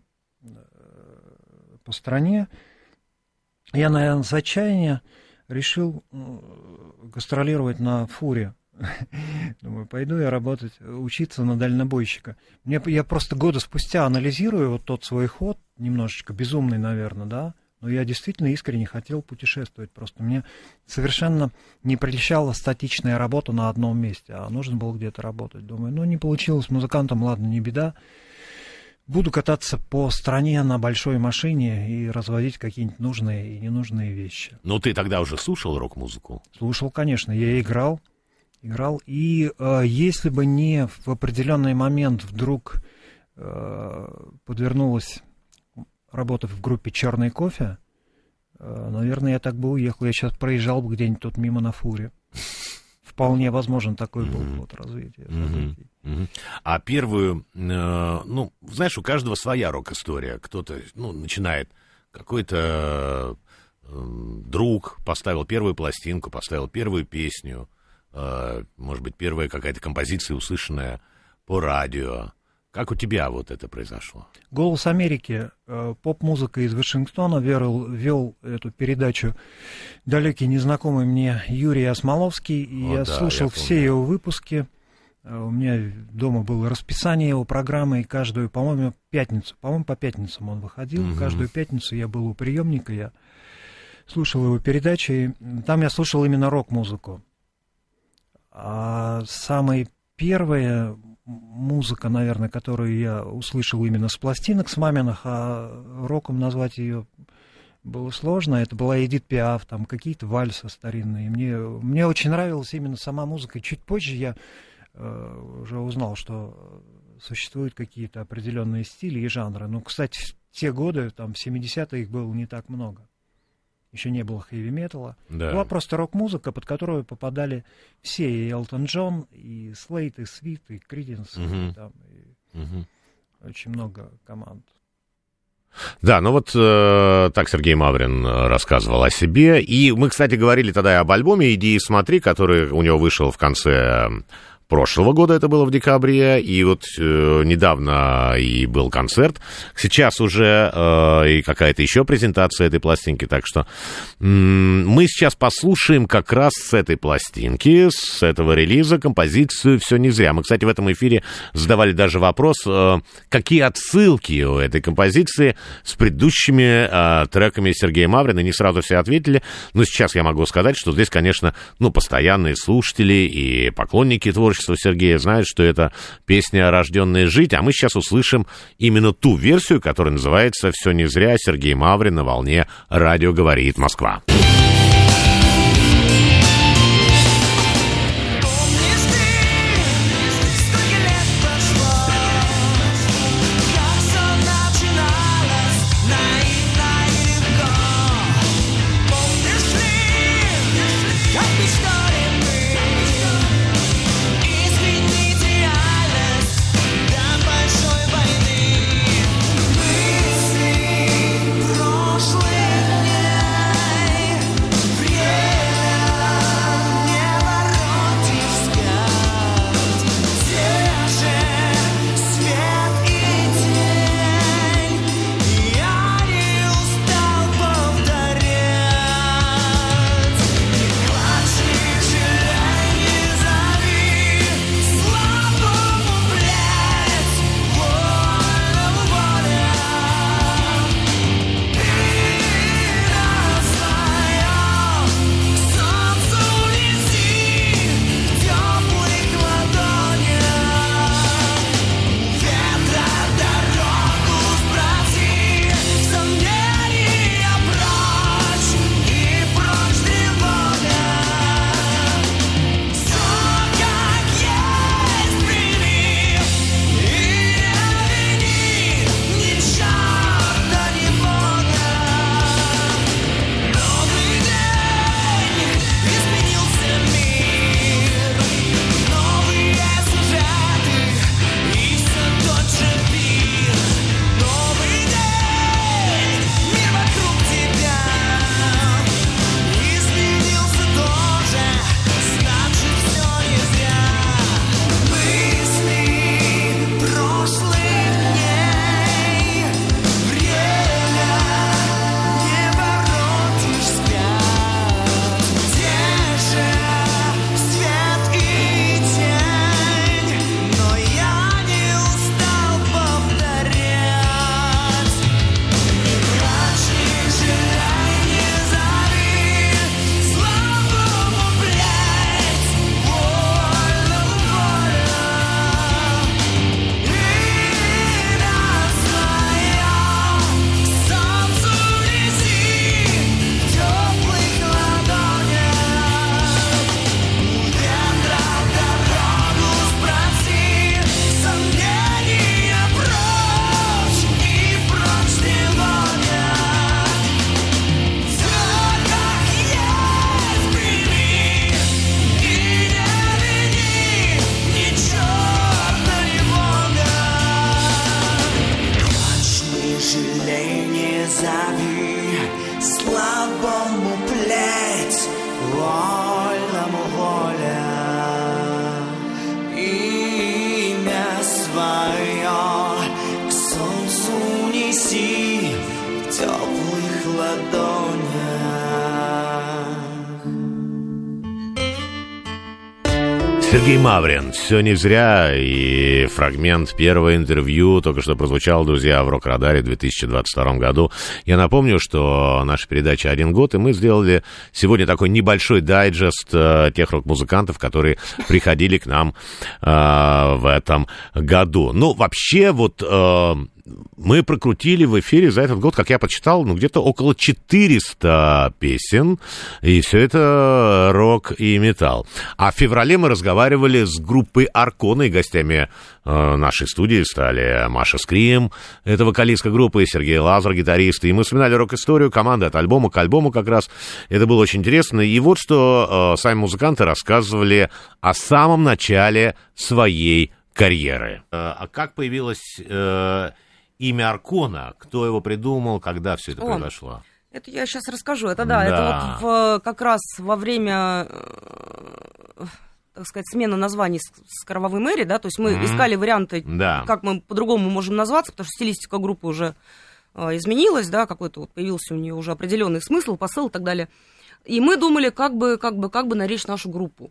E: стране, я, наверное, с отчаяния решил гастролировать на фуре. Думаю, пойду я работать, учиться на дальнобойщика. Я просто года спустя анализирую вот тот свой ход, немножечко безумный, наверное, да, Но я действительно искренне хотел путешествовать. Просто мне совершенно не прельщала статичная работа на одном месте, а нужно было где-то работать. Думаю, не получилось музыкантом, ладно, не беда. Буду кататься по стране на большой машине и разводить какие-нибудь нужные и ненужные вещи.
B: Ну, ты тогда уже слушал рок-музыку?
E: Слушал, конечно, я играл. И если бы не в определенный момент вдруг подвернулась работа в группе «Черный кофе», наверное, я так бы уехал. Я сейчас проезжал бы где-нибудь тут мимо на фуре. Вполне возможен такой был вот развитие.
B: А первую, знаешь, у каждого своя рок-история. Кто-то, начинает, какой-то друг поставил первую пластинку, поставил первую песню, может быть, первая какая-то композиция, услышанная по радио. Как у тебя вот это произошло?
E: «Голос Америки», поп-музыка из Вашингтона, вел эту передачу далекий незнакомый мне Юрий Осмоловский. И я слушал все его выпуски. У меня дома было расписание его программы, и каждую, по-моему, пятницу, по пятницам он выходил. Каждую пятницу я был у приемника, я слушал его передачи. И там я слушал именно рок-музыку. А самая первая музыка, наверное, которую я услышал именно с пластинок, с маминых, а роком назвать ее было сложно. Это была Эдит Пиаф, там какие-то вальсы старинные. Мне очень нравилась именно сама музыка. И чуть позже я уже узнал, что существуют какие-то определенные стили и жанры. Ну, кстати, в те годы, там, в 70-е их было не так много. Еще не было хэви-металла.
B: Да.
E: Была просто рок-музыка, под которую попадали все. И Элтон Джон, и Слейт, и Свит, и Криденс. Очень много команд.
B: Да, так Сергей Маврин рассказывал о себе. И мы, кстати, говорили тогда об альбоме «Иди и смотри», который у него вышел в конце прошлого года, это было в декабре, и вот недавно и был концерт. Сейчас уже и какая-то еще презентация этой пластинки, так что мы сейчас послушаем как раз с этой пластинки, с этого релиза композицию «Все не зря». Мы, кстати, в этом эфире задавали даже вопрос, какие отсылки у этой композиции с предыдущими треками Сергея Маврина, не сразу все ответили, но сейчас я могу сказать, что здесь, конечно, постоянные слушатели и поклонники творчества Сергея знают, что это песня «Рожденные жить», а мы сейчас услышим именно ту версию, которая называется «Все не зря», Сергей Маврин на волне «Радио говорит Москва».
F: Прошлых дней
C: жалей, не зови, слабому плеть, вольному воля. Имя свое к солнцу неси в теплых ладонях.
B: Сергей Маврин. Все не зря. И фрагмент первого интервью только что прозвучал, друзья, в Рок-Радаре в 2022 году. Я напомню, что наша передача «Один год», и мы сделали сегодня такой небольшой дайджест тех рок-музыкантов, которые приходили к нам в этом году. Ну, вообще, вот... мы прокрутили в эфире за этот год, как я подсчитал, где-то около 400 песен, и все это рок и металл. А в феврале мы разговаривали с группой Аркона, и гостями нашей студии стали Маша Скрим, это вокалистка группы, и Сергей Лазар, гитарист, и мы вспоминали рок-историю команды от альбома к альбому как раз. Это было очень интересно, и вот что сами музыканты рассказывали о самом начале своей карьеры. А как появилось... имя Аркона, кто его придумал, когда все это произошло?
F: Это я сейчас расскажу. Это да. Это вот как раз во время, так сказать, смены названий с Кровавой Мэри, да, то есть мы искали варианты, как мы по-другому можем назваться, потому что стилистика группы уже изменилась, да, какой-то вот появился у нее уже определенный смысл, посыл и так далее. И мы думали, как бы наречь нашу группу.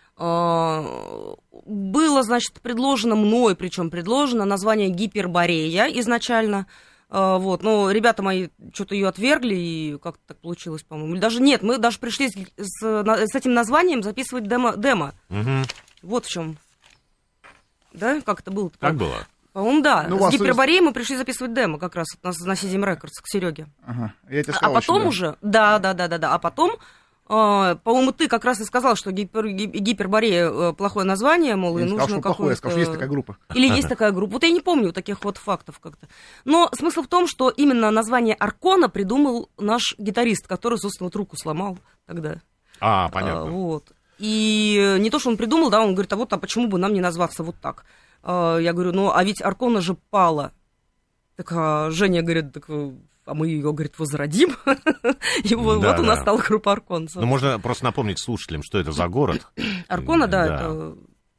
F: Было, значит, предложено мной, причем предложено название «Гиперборея» изначально, вот, но ребята мои что-то ее отвергли, и как-то так получилось, по-моему. Даже нет, мы даже пришли с этим названием записывать демо. Угу. Вот в чем. Да, как это было?
B: Как было?
F: По-моему, да. С «Гипербореей» мы пришли записывать демо как раз на CDM Records к Сереге.
G: Ага. Я тебе сказал,
F: а потом уже, да, а потом... по-моему, ты как раз и сказал, что «Гиперборея» плохое название, мол, и нужно
G: какое-то... плохое, я сказал, что есть такая группа.
F: Или есть такая группа. Вот я не помню таких вот фактов как-то. Но смысл в том, что именно название Аркона придумал наш гитарист, который, собственно, вот руку сломал тогда.
B: Понятно.
F: Вот. И не то, что он придумал, да, он говорит, а почему бы нам не назваться вот так? Я говорю, а ведь Аркона же пала. Так Женя говорит, а мы ее, говорит, возродим. И вот у нас стала группа Аркон.
B: Ну, можно просто напомнить слушателям, что это за город.
F: Аркона, да,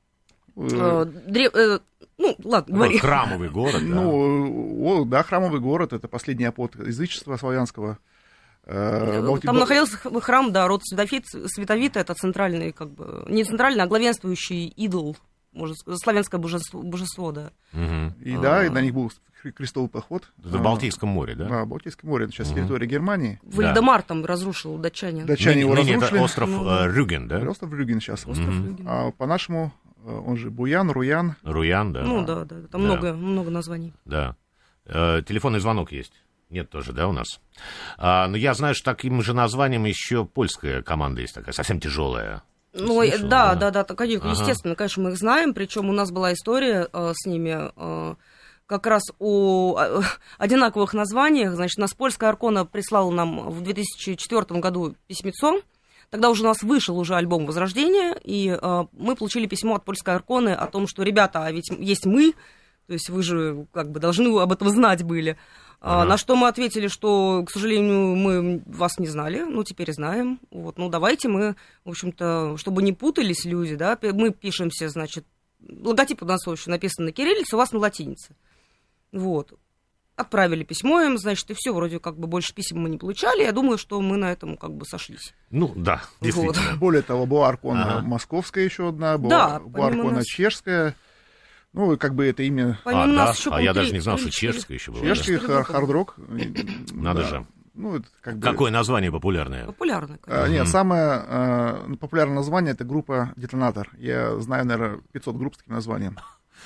F: это... Ну, ладно, говори.
B: Храмовый город, да.
G: Ну, да, храмовый город, это последний оплот язычества славянского.
F: Там находился храм, да, род Световита, это центральный, как бы, не центральный, а главенствующий идол, может, славянское божество, да.
G: И да, и на них был крестовый поход.
B: Это в Балтийском море, да?
G: Да, в Балтийском море, это сейчас территория Германии.
F: Вальдемар там разрушил датчане.
G: Датчане его разрушили.
B: Это остров Рюген, да?
G: Остров Рюген сейчас. А по-нашему, он же Буян, Руян.
B: Руян, да.
F: Ну да, там много названий.
B: Да. Телефонный звонок есть. Нет тоже, да, у нас? Но я знаю, что таким же названием еще польская команда есть такая, совсем тяжелая.
F: Ну, да, конечно, естественно, конечно, мы их знаем, причем у нас была история с ними как раз о одинаковых названиях. Значит, нас польская Аркона прислала нам в 2004 году письмецо. Тогда уже у нас вышел уже альбом «Возрождение», и мы получили письмо от польской Арконы о том, что, ребята, а ведь есть мы, то есть вы же как бы должны об этом знать были. На что мы ответили, что, к сожалению, мы вас не знали, теперь знаем. Вот, давайте мы, в общем-то, чтобы не путались люди, да, мы пишемся, значит, логотип у нас еще написан на кириллице, у вас на латинице. Вот. Отправили письмо им, значит, и все, вроде как бы больше писем мы не получали. Я думаю, что мы на этом как бы сошлись.
B: Ну, да, действительно.
G: Вот. Более того, была Аркона московская еще одна, была Аркона чешская. Ну, как бы это имя...
B: Я даже не знал, что чешская еще была.
G: Чешский хард-рок.
B: Надо же.
G: Ну, это как бы...
B: Какое название популярное?
F: Популярное.
G: Нет, самое популярное название — это группа «Детонатор». Я знаю, наверное, 500 групп с таким названием.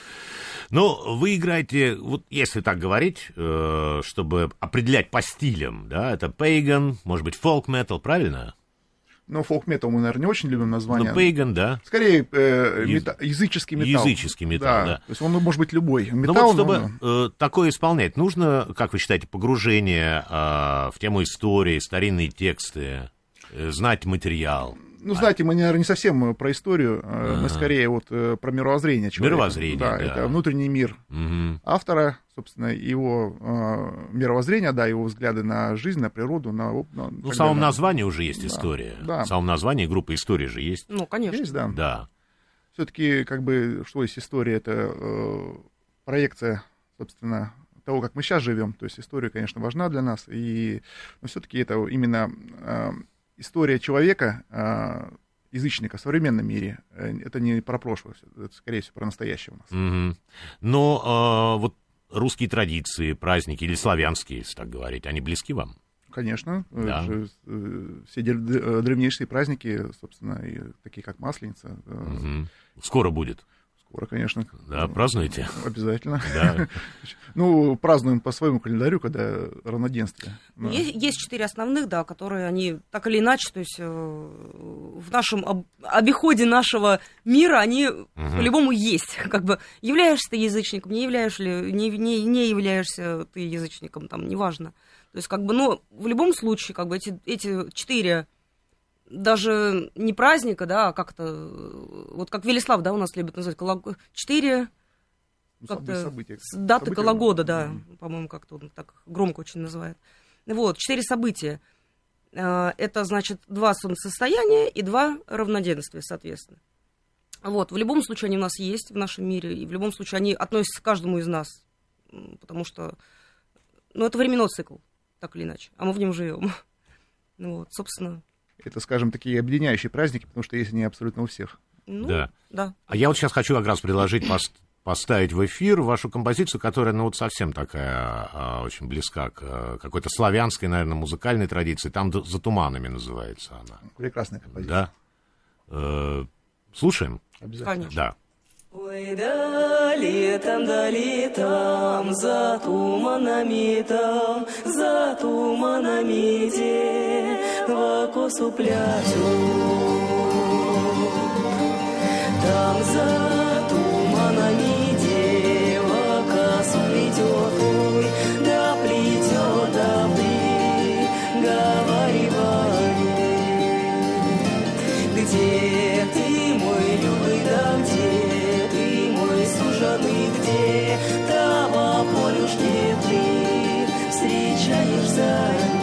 B: Ну, вы играете, вот если так говорить, чтобы определять по стилям, да, это пейган, может быть, фолк-метал, правильно?
G: Ну, фолк-метал мы, наверное, не очень любим название.
B: Ну, пейган, да.
G: Скорее, языческий металл.
B: Языческий металл, да.
G: То есть он может быть любой. Металл,
B: но вот чтобы такое исполнять, нужно, как вы считаете, погружение в тему истории, старинные тексты, знать материал?
G: Ну, знаете, мы, наверное, не совсем про историю, мы скорее вот про мировоззрение человека.
B: Мировоззрение, да.
G: Это внутренний мир автора, собственно, его мировоззрение, да, его взгляды на жизнь, на природу,
B: Ну, в самом названии уже есть история.
G: Да.
B: В самом названии группы «История» же есть.
F: Ну, конечно.
G: Есть, да.
B: Да.
G: Все-таки, как бы, что есть история, это проекция, собственно, того, как мы сейчас живем. То есть история, конечно, важна для нас, но все-таки это именно история человека, язычника в современном мире. Это не про прошлое, это, скорее всего, про настоящее у нас.
B: Но вот русские традиции, праздники или славянские, если так говорить, они близки вам?
G: Конечно.
B: Да.
G: Все древнейшие праздники, собственно, такие как Масленица.
B: Скоро будет.
G: Скоро, конечно.
B: Да, празднуете?
G: Обязательно.
B: Да.
G: Ну, празднуем по своему календарю, когда равноденствие. Да.
F: Есть 4 основных, да, которые они так или иначе, то есть в нашем обиходе нашего мира они по-любому есть. Как бы являешься ты язычником, не являешься ты язычником, там, неважно. То есть, как бы, ну, в любом случае, как бы эти 4 даже не праздника, да, а как-то, вот как Велислав, да, у нас любят называть, 4 как-то даты Калагода, да, по-моему, как-то он так громко очень называет. Вот, 4 события. Это, значит, 2 солнцестояния и 2 равноденствия, соответственно. Вот, в любом случае они у нас есть в нашем мире, и в любом случае они относятся к каждому из нас, потому что, ну, это временной цикл, так или иначе, а мы в нем живем. Ну вот, собственно.
G: Это, скажем, такие объединяющие праздники, потому что есть они абсолютно у всех.
F: Ну,
B: да.
F: Да.
B: А я вот сейчас хочу как раз предложить поставить в эфир вашу композицию, которая, ну, вот совсем такая, очень близка к какой-то славянской, наверное, музыкальной традиции. Там «За туманами» называется она.
G: Прекрасная композиция.
B: Да. Слушаем?
G: Обязательно.
F: Конечно.
B: Да.
C: Ой, да летом, за туманами девок усыплятю. Там за туманами девок сплетет, ой, да плетет, да приговаривает. Где ты, мой любый, да где ты, мой суженый, где того полюшки ты встречаешь зарю?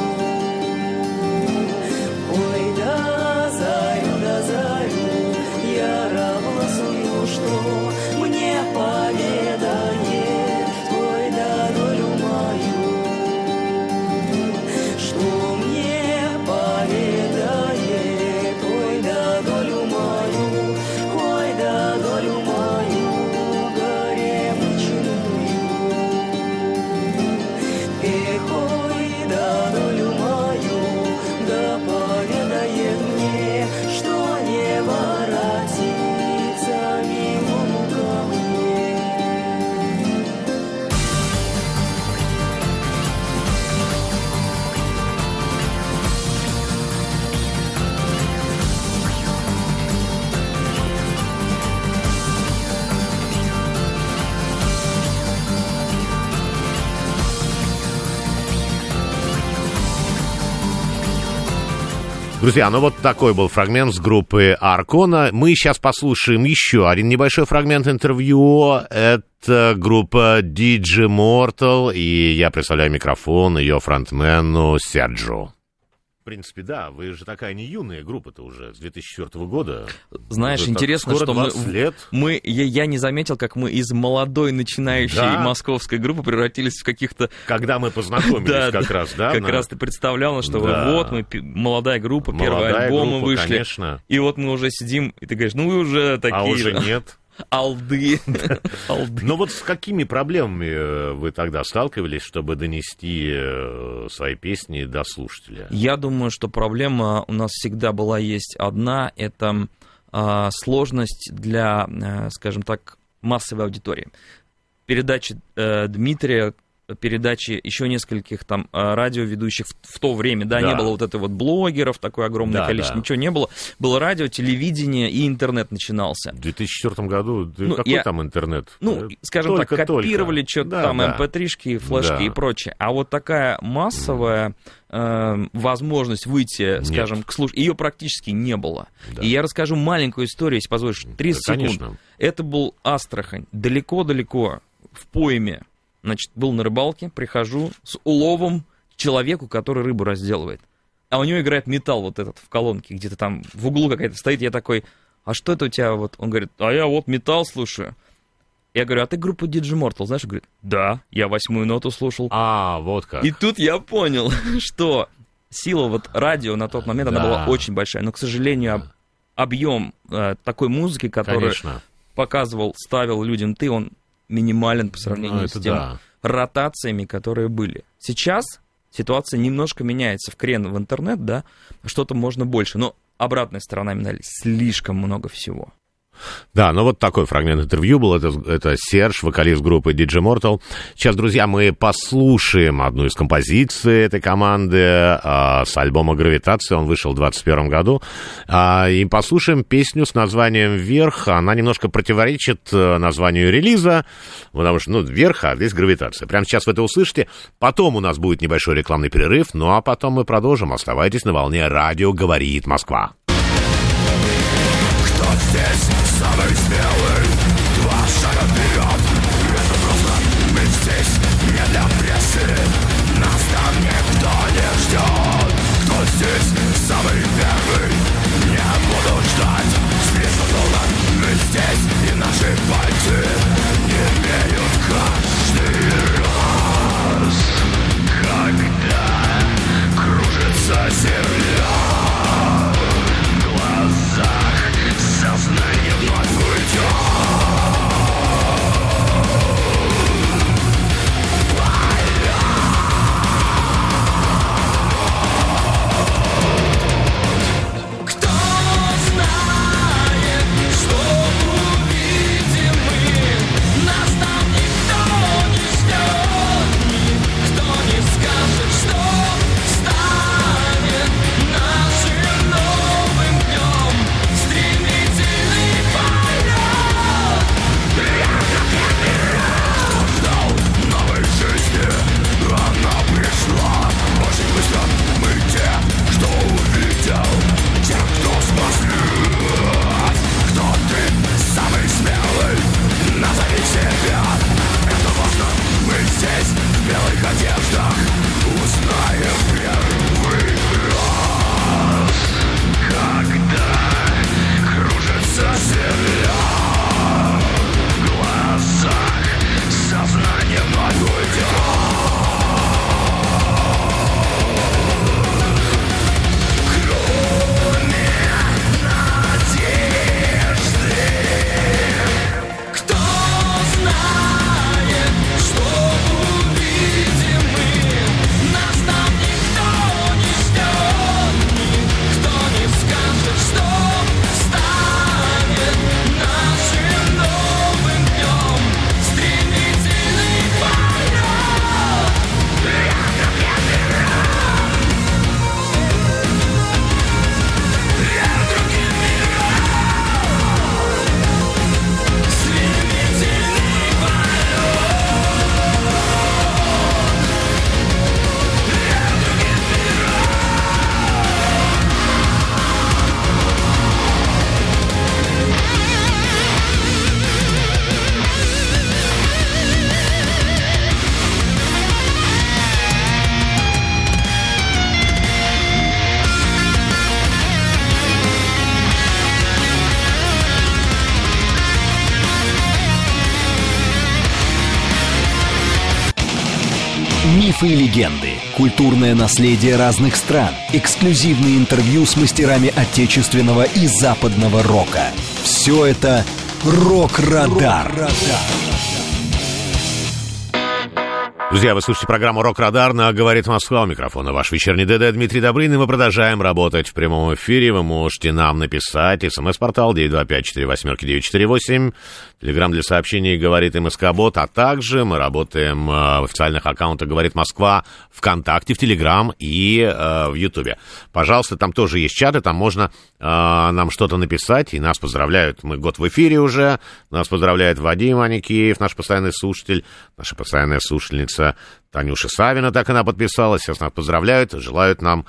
C: Ой, да зарю, я равласую, что мне поведает, ой, да долю мою, что мне поведает, ой, да долю мою, ой, да долю мою, горемычную. Эх, ой, да долю мою, да поведает мне, что не воротится милому ко мне.
B: Друзья, ну вот такой был фрагмент с группы Аркона. Мы сейчас послушаем еще один небольшой фрагмент интервью. Это группа DJ Mortal, и я представляю микрофон ее фронтмену Серджо. В принципе, да, вы же такая не юная группа-то уже, с 2004 года.
H: Знаешь,
B: уже
H: интересно, что я не заметил, как мы из молодой начинающей московской группы превратились в каких-то...
B: Когда мы познакомились как раз, да?
H: Как раз ты представлял, что вот мы молодая группа, первые альбомы вышли.
B: Конечно.
H: И вот мы уже сидим, и ты говоришь, ну вы уже такие...
B: А уже нет.
H: Алды.
B: Но вот с какими проблемами вы тогда сталкивались, чтобы донести свои песни до слушателя?
H: Я думаю, что проблема у нас всегда была есть одна, это сложность для, скажем так, массовой аудитории. Передачи Дмитрия передачи еще нескольких там радиоведущих в то время, да, не было вот этой вот блогеров, такое огромное количество, ничего не было. Было радио, телевидение и интернет начинался.
B: В 2004 году какой там интернет?
H: Скажем так, копировали что-то там, mp3-шки, флешки и прочее. А вот такая массовая возможность выйти, скажем, к слушателю, ее практически не было. Да. И я расскажу маленькую историю, если позволишь, 30 секунд. Конечно. Это был Астрахань, далеко-далеко, в пойме. Значит, был на рыбалке, прихожу с уловом к человеку, который рыбу разделывает. А у него играет металл вот этот в колонке, где-то там в углу какая-то стоит. Я такой, а что это у тебя вот? Он говорит, а я вот металл слушаю. Я говорю, а ты группу DJ Mortal знаешь? Он говорит, да, я 8-ю ноту слушал.
B: Вот как.
H: И тут я понял, что сила вот радио на тот момент, она была очень большая. Но, к сожалению, объем такой музыки, который показывал, ставил людям он минимален по сравнению с тем ротациями, которые были. Сейчас ситуация немножко меняется. В крен в интернет, да, что-то можно больше. Но обратная сторона медали, слишком много всего.
B: Да, ну вот такой фрагмент интервью был. Это Серж, вокалист группы DJ Mortal. Сейчас, друзья, мы послушаем одну из композиций этой команды с альбома «Гравитация». Он вышел в 2021 году. И послушаем песню с названием «Вверх». Она немножко противоречит названию релиза, потому что, «Вверх», а здесь «Гравитация». Прямо сейчас вы это услышите. Потом у нас будет небольшой рекламный перерыв, ну а потом мы продолжим. Оставайтесь на волне «Радио говорит Москва».
D: Кто здесь самый смелый? 2 шага вперед. Это просто мы здесь не для прессы. Нас там никто не ждет. Кто здесь самый первый? Не буду ждать. Слишком долго мы здесь, и наши пальцы не имеют каждый раз, когда кружится земля. Сознание вновь уйдет. Кто знает, что увидим мы? Нас там никто не ждет. Никто не скажет, что станет нашим новым днем. Стремительный полет. Кто ждал новой жизни? Она пришла очень быстро. Мы те, кто увидел, те, кто спаслись. Кто ты, самый смелый? Назови себя. Это важно. Мы здесь, в белых одеждах, узнаем первый раз, когда кружится земля. В глазах сознание вновь уйдет. Кроме надежды. Кто знает, что увидим мы? Нас там никто не ждет. Никто не скажет, что станет нашим новым днем. Стремительный полет. Другим миром. Стремительный
A: Мифы и легенды, культурное наследие разных стран, эксклюзивные интервью с мастерами отечественного и западного рока. Все это «Рок-Радар».
B: Друзья, вы слушаете программу «Рок-Радар» на «Говорит Москва». У микрофона ваш вечерний ДД Дмитрий Добрынин. И мы продолжаем работать в прямом эфире. Вы можете нам написать. СМС-портал 925-48-948. Телеграм для сообщений «Говорит МСК-бот». А также мы работаем в официальных аккаунтах «Говорит Москва» ВКонтакте, в Телеграм и в Ютубе. Пожалуйста, там тоже есть чаты. Там можно нам что-то написать. И нас поздравляют. Мы год в эфире уже. Нас поздравляет Вадим Аникеев, наш постоянный слушатель, наша постоянная слушательница Танюша Савина, так она подписалась. Сейчас нас поздравляют, желают нам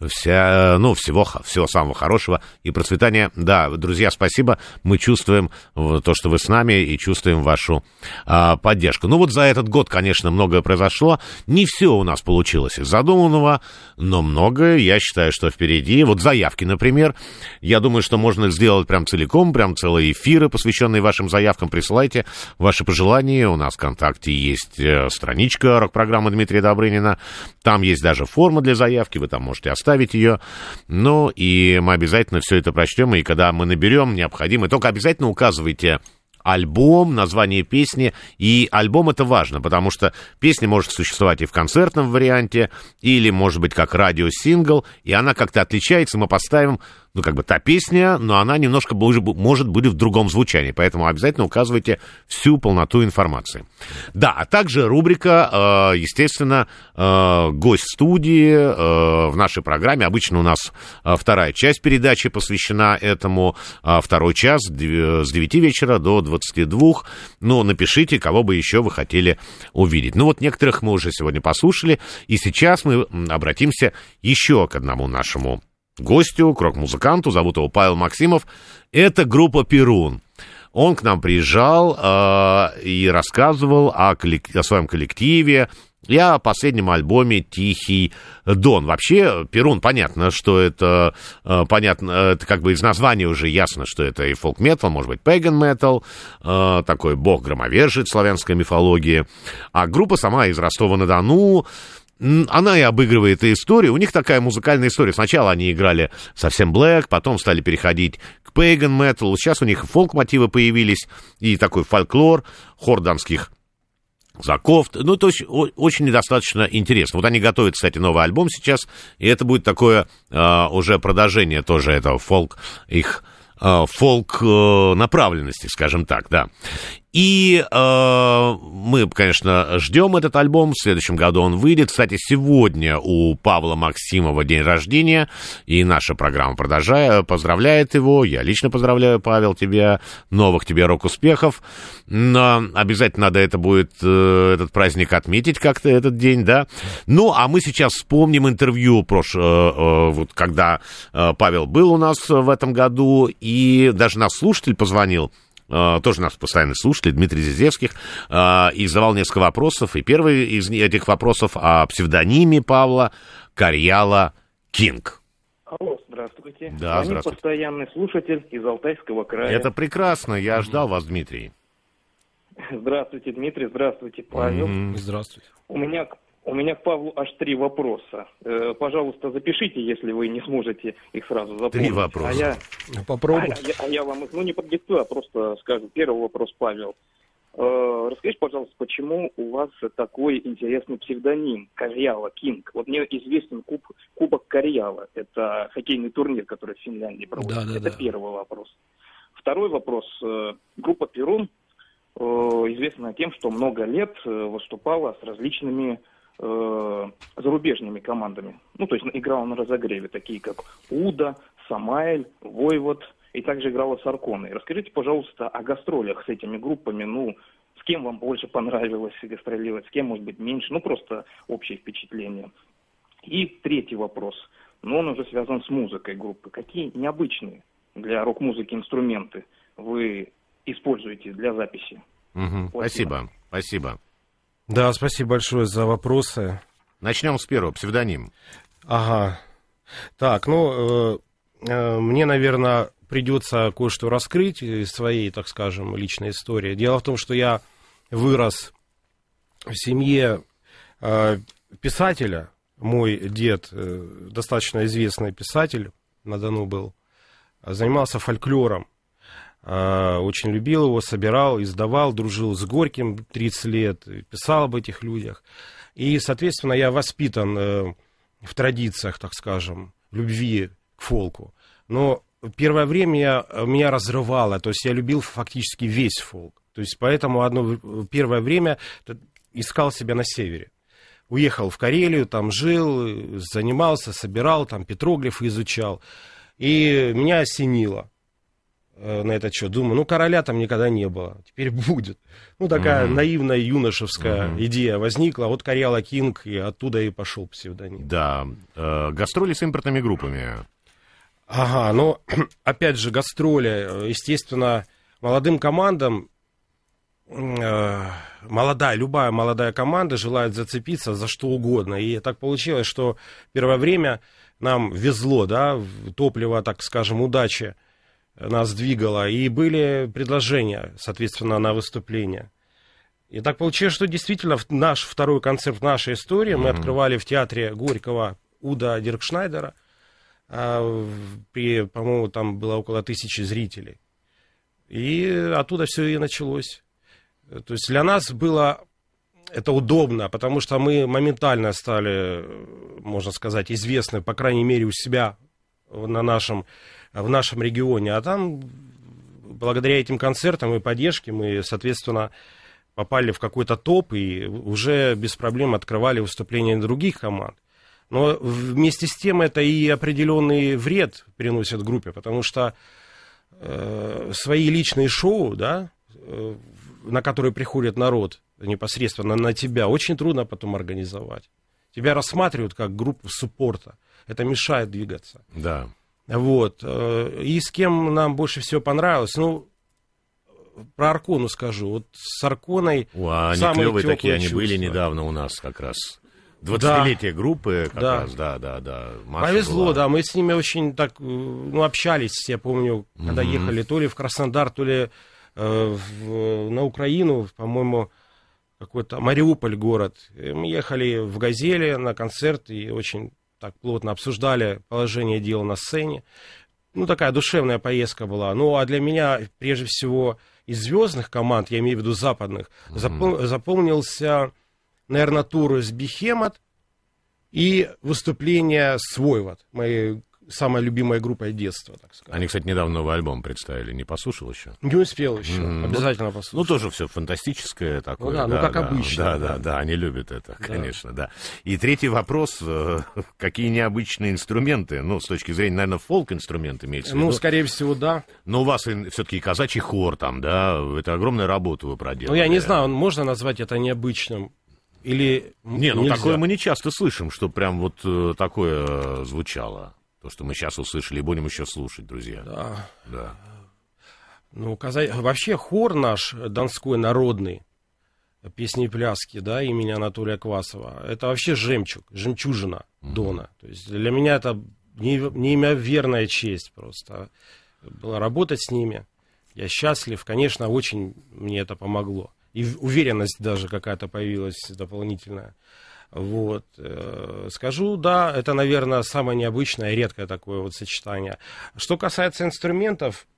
B: всего самого хорошего и процветания. Да, друзья, спасибо. Мы чувствуем то, что вы с нами, и чувствуем вашу поддержку. Ну вот за этот год, конечно, многое произошло. Не все у нас получилось из задуманного, но многое, я считаю, что впереди. Вот заявки, например. Я думаю, что можно сделать прям целиком, прям целые эфиры, посвященные вашим заявкам. Присылайте ваши пожелания. У нас в ВКонтакте есть страничка рок-программы Дмитрия Добрынина. Там есть даже форма для заявки, вы там можете оставить ее. Ну, и мы обязательно все это прочтем, и когда мы наберем необходимое, только обязательно указывайте альбом, название песни, и альбом это важно, потому что песня может существовать и в концертном варианте, или, может быть, как радиосингл, и она как-то отличается, мы поставим, та песня, но она немножко, может, будет в другом звучании, поэтому обязательно указывайте всю полноту информации. Да, а также рубрика, естественно, гость студии в нашей программе. Обычно у нас вторая часть передачи посвящена этому, второй час с 9 вечера до 22. Но напишите, кого бы еще вы хотели увидеть. Некоторых мы уже сегодня послушали, и сейчас мы обратимся еще к одному нашему гостю, к рок-музыканту, зовут его Павел Максимов. Это группа «Перун». Он к нам приезжал и рассказывал о своем коллективе и о последнем альбоме «Тихий Дон». Вообще, «Перун», понятно, что это, это как бы из названия уже ясно, что это и фолк-метал, может быть, пэган-метал, такой бог-громовержец славянской мифологии. А группа сама из Ростова-на-Дону. Она и обыгрывает и историю. У них такая музыкальная история. Сначала они играли совсем блэк, потом стали переходить к пейган металу. Сейчас у них фолк-мотивы появились, и такой фольклор, хор донских казаков. То есть очень достаточно интересно. Вот они готовят, кстати, новый альбом сейчас, и это будет такое уже продолжение тоже этого фолк направленности, скажем так, да. И мы, конечно, ждем этот альбом. В следующем году он выйдет. Кстати, сегодня у Павла Максимова день рождения, и наша программа поздравляет его. Я лично поздравляю, Павел, тебя. Новых тебе рок-успехов. Но обязательно надо этот праздник отметить как-то, этот день, да. А мы сейчас вспомним интервью, когда Павел был у нас в этом году, и даже наш слушатель позвонил, тоже наш постоянный слушатель, Дмитрий Зизевских, и задавал несколько вопросов. И первый из этих вопросов о псевдониме Павла Карьяла Кинг.
I: Алло, здравствуйте.
B: Да, здравствуйте.
I: Постоянный слушатель из Алтайского края.
B: Это прекрасно, я ждал вас, Дмитрий.
I: Здравствуйте, Дмитрий, здравствуйте, Павел.
H: Здравствуйте.
I: У меня к Павлу аж 3 вопроса. Пожалуйста, запишите, если вы не сможете их сразу запомнить.
B: 3 вопроса.
H: Попробуй.
I: Я вам их не продиктую, а просто скажу. Первый вопрос, Павел. Расскажите, пожалуйста, почему у вас такой интересный псевдоним Карьяла Кинг? Вот мне известен Кубок Карьяла. Это хоккейный турнир, который в Финляндии проводится. Это первый вопрос. Второй вопрос. Группа «Перун» известна тем, что много лет выступала с различными зарубежными командами. То есть играла на разогреве, такие как Уда, Самаэль, Войвод, и также играла с Арконой. Расскажите, пожалуйста, о гастролях с этими группами. С кем вам больше понравилось гастролировать, с кем, может быть, меньше. Просто общее впечатление. И третий вопрос. Он уже связан с музыкой группы. Какие необычные для рок-музыки инструменты вы используете для записи?
B: Спасибо.
J: Да, спасибо большое за вопросы.
B: Начнем с первого, псевдоним.
J: Ага. Так, мне, наверное, придется кое-что раскрыть из своей, так скажем, личной истории. Дело в том, что я вырос в семье писателя. Мой дед, достаточно известный писатель, на Дону был, занимался фольклором. Очень любил его, собирал, издавал, дружил с Горьким 30 лет, писал об этих людях. И, соответственно, я воспитан в традициях, так скажем, любви к фолку. Но первое время меня разрывало, то есть я любил фактически весь фолк. То есть поэтому первое время искал себя на севере. Уехал в Карелию, там жил, занимался, собирал, там петроглифы изучал. И меня осенило на этот счет. Думаю, короля там никогда не было, теперь будет. Такая наивная юношеская идея возникла. Вот Карьяла Кинг, и оттуда и пошел псевдоним.
B: Да, гастроли с импортными группами.
J: Ага, опять же, гастроли, естественно, молодым командам, любая молодая команда желает зацепиться за что угодно. И так получилось, что первое время нам везло, да, топливо, так скажем, удачи нас двигало, и были предложения, соответственно, на выступление. И так получилось, что действительно наш второй концерт в нашей истории мы открывали в театре Горького Уда Диркшнайдера. По-моему, там было около 1000 зрителей. И оттуда все и началось. То есть для нас было это удобно, потому что мы моментально стали, можно сказать, известны, по крайней мере, у себя в нашем регионе. А там, благодаря этим концертам и поддержке, мы, соответственно, попали в какой-то топ и уже без проблем открывали выступления других команд. Но вместе с тем это и определенный вред приносит группе, потому что свои личные шоу, да, на которые приходит народ непосредственно на тебя, очень трудно потом организовать. Тебя рассматривают как группу суппорта. Это мешает двигаться.
B: Да.
J: Вот. И с кем нам больше всего понравилось? Про Аркону скажу. Вот с Арконой...
B: Они клевые такие, они были недавно у нас как раз. 20-летие группы как раз, да. Маша
J: повезло,
B: была.
J: да, мы с ними очень так, общались, я помню, когда ехали то ли в Краснодар, то ли на Украину, по-моему, какой-то Мариуполь город. И мы ехали в «Газели» на концерт и очень так плотно обсуждали положение дел на сцене. Такая душевная поездка была. А для меня, прежде всего, из звездных команд, я имею в виду западных, запомнился, наверное, тур с Бихемот и выступление с Войвод, моей самой любимой группой детства, так сказать.
B: Они, кстати, недавно новый альбом представили. Не послушал еще?
J: Не успел еще. Обязательно послушал.
B: Тоже все фантастическое такое.
J: Как обычно.
B: Да, они любят это, конечно, да. И третий вопрос. Какие необычные инструменты? С точки зрения, наверное, фолк-инструмент имеется в виду.
J: Скорее всего, да.
B: Но у вас все-таки казачий хор там, да? Это огромная работа вы проделали.
J: Я не знаю, можно назвать это необычным? Или нельзя?
B: Такое мы не часто слышим, что прям вот такое звучало. То, что мы сейчас услышали и будем еще слушать, друзья. Да.
J: Вообще хор наш донской народный, песни и пляски, да, имени Анатолия Квасова, это вообще жемчужина Дона. То есть для меня это неимоверная честь просто было работать с ними. Я счастлив, конечно, очень мне это помогло. И уверенность даже какая-то появилась дополнительная. Вот. Скажу, да, это, наверное, самое необычное и редкое такое вот сочетание. Что касается инструментов,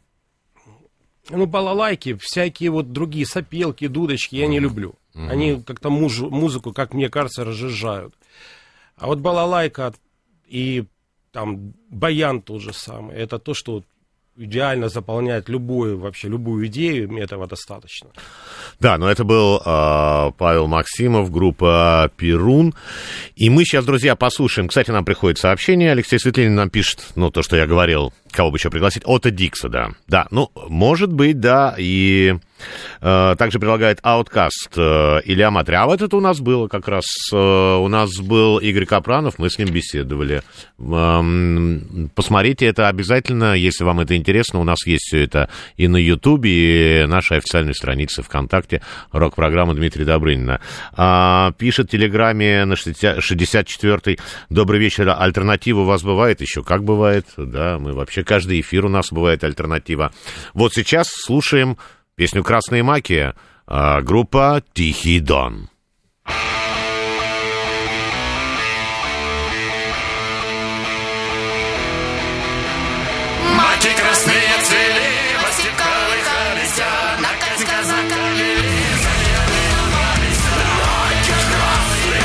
J: балалайки, всякие вот другие сопелки, дудочки я не люблю. Они как-то музыку, как мне кажется, разжижают. А вот балалайка и там баян тот же самый, это то, что идеально заполняет любую идею, мне этого достаточно.
B: Да, но это был Павел Максимов, группа «Перун». И мы сейчас, друзья, послушаем. Кстати, нам приходит сообщение. Алексей Светлинин нам пишет, то, что я говорил, кого бы еще пригласить. Отто Дикса, да. Да, может быть, да. И также предлагает Ауткаст Илья Матря. А вот это у нас было как раз. У нас был Игорь Капранов, мы с ним беседовали. Посмотрите это обязательно, если вам это интересно. У нас есть все это и на Ютубе, и нашей официальной странице ВКонтакте. Рок-программа Дмитрия Добрынина. Пишет в Телеграме на 64-й. Добрый вечер. Альтернатива у вас бывает еще? Как бывает? Да, мы вообще каждый эфир у нас бывает альтернатива. Вот сейчас слушаем песню «Красные маки», группа «Тихий Дон».
D: Маки красные цвели, во степковых листья, на казака вели, заявили. Маки красные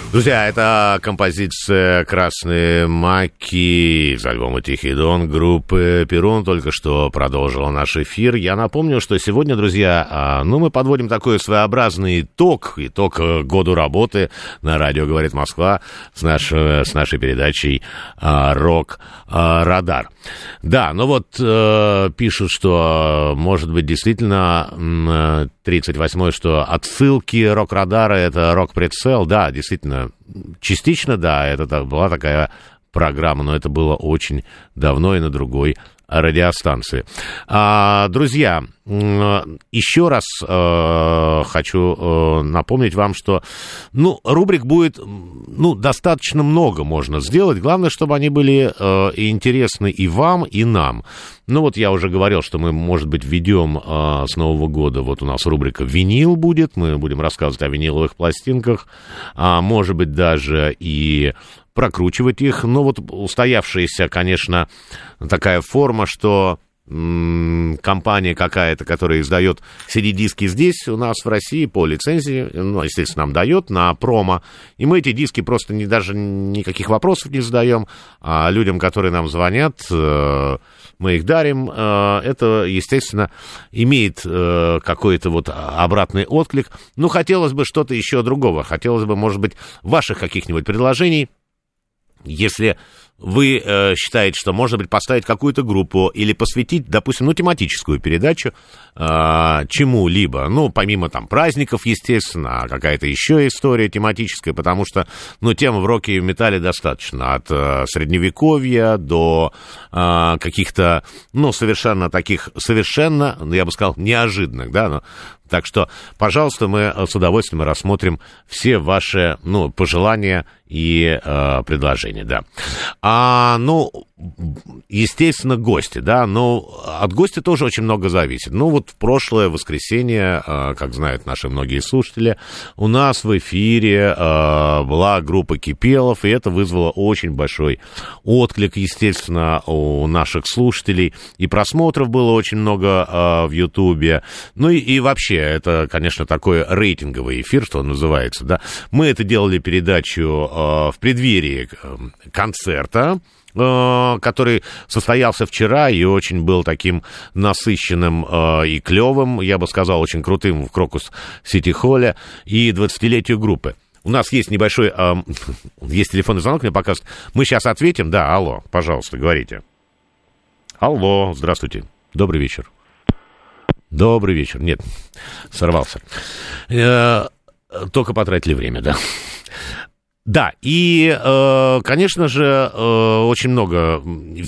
B: Друзья, это композиция «Красные маки» из альбома «Тихий Дон» группы «Перун» только что продолжила наш эфир. Я напомню, что сегодня, друзья, мы подводим такой своеобразный итог году работы на радио «Говорит Москва» с нашей передачей «Рок-Радар». Да, ну вот пишут, что, может быть, действительно 38-й, что отсылки «Рок-Радара» — это «Рок-Прицел». Да, действительно, частично, да, это была такая программа, но это было очень давно и на другой радиостанции. Друзья, еще раз хочу напомнить вам, что рубрик будет достаточно много можно сделать. Главное, чтобы они были интересны и вам, и нам. Вот я уже говорил, что мы, может быть, введем с Нового года, вот у нас рубрика «Винил» будет, мы будем рассказывать о виниловых пластинках, может быть, даже и прокручивать их. Но вот устоявшаяся, конечно, такая форма, что компания какая-то, которая издает CD-диски здесь у нас в России по лицензии, естественно, нам дает на промо, и мы эти диски просто даже никаких вопросов не задаем, а людям, которые нам звонят, мы их дарим. Это, естественно, имеет какой-то вот обратный отклик. Хотелось бы что-то еще другого, хотелось бы, может быть, ваших каких-нибудь предложений. Если вы считаете, что можно быть поставить какую-то группу или посвятить, допустим, тематическую передачу чему-либо, помимо там праздников, естественно, какая-то еще история тематическая, потому что, тем в роке и в металле достаточно, от средневековья до каких-то, совершенно, я бы сказал, неожиданных, да, так что, пожалуйста, мы с удовольствием рассмотрим все ваши, пожелания и предложения, да. Естественно, гости, да, но от гостя тоже очень много зависит. В прошлое воскресенье, как знают наши многие слушатели, у нас в эфире была группа Кипелов, и это вызвало очень большой отклик, естественно, у наших слушателей, и просмотров было очень много в Ютубе, и вообще, это, конечно, такой рейтинговый эфир, что называется, да. Мы это делали передачу в преддверии концерта, который состоялся вчера и очень был таким насыщенным и клевым, я бы сказал, очень крутым в Крокус-Сити-Холле и 20-летию группы. У нас есть небольшой, есть телефонный звонок, мне показывают. Мы сейчас ответим. Да, алло, пожалуйста, говорите. Алло, здравствуйте, добрый вечер. Добрый вечер. Нет, сорвался. Только потратили время, да. Да, и, конечно же, очень много,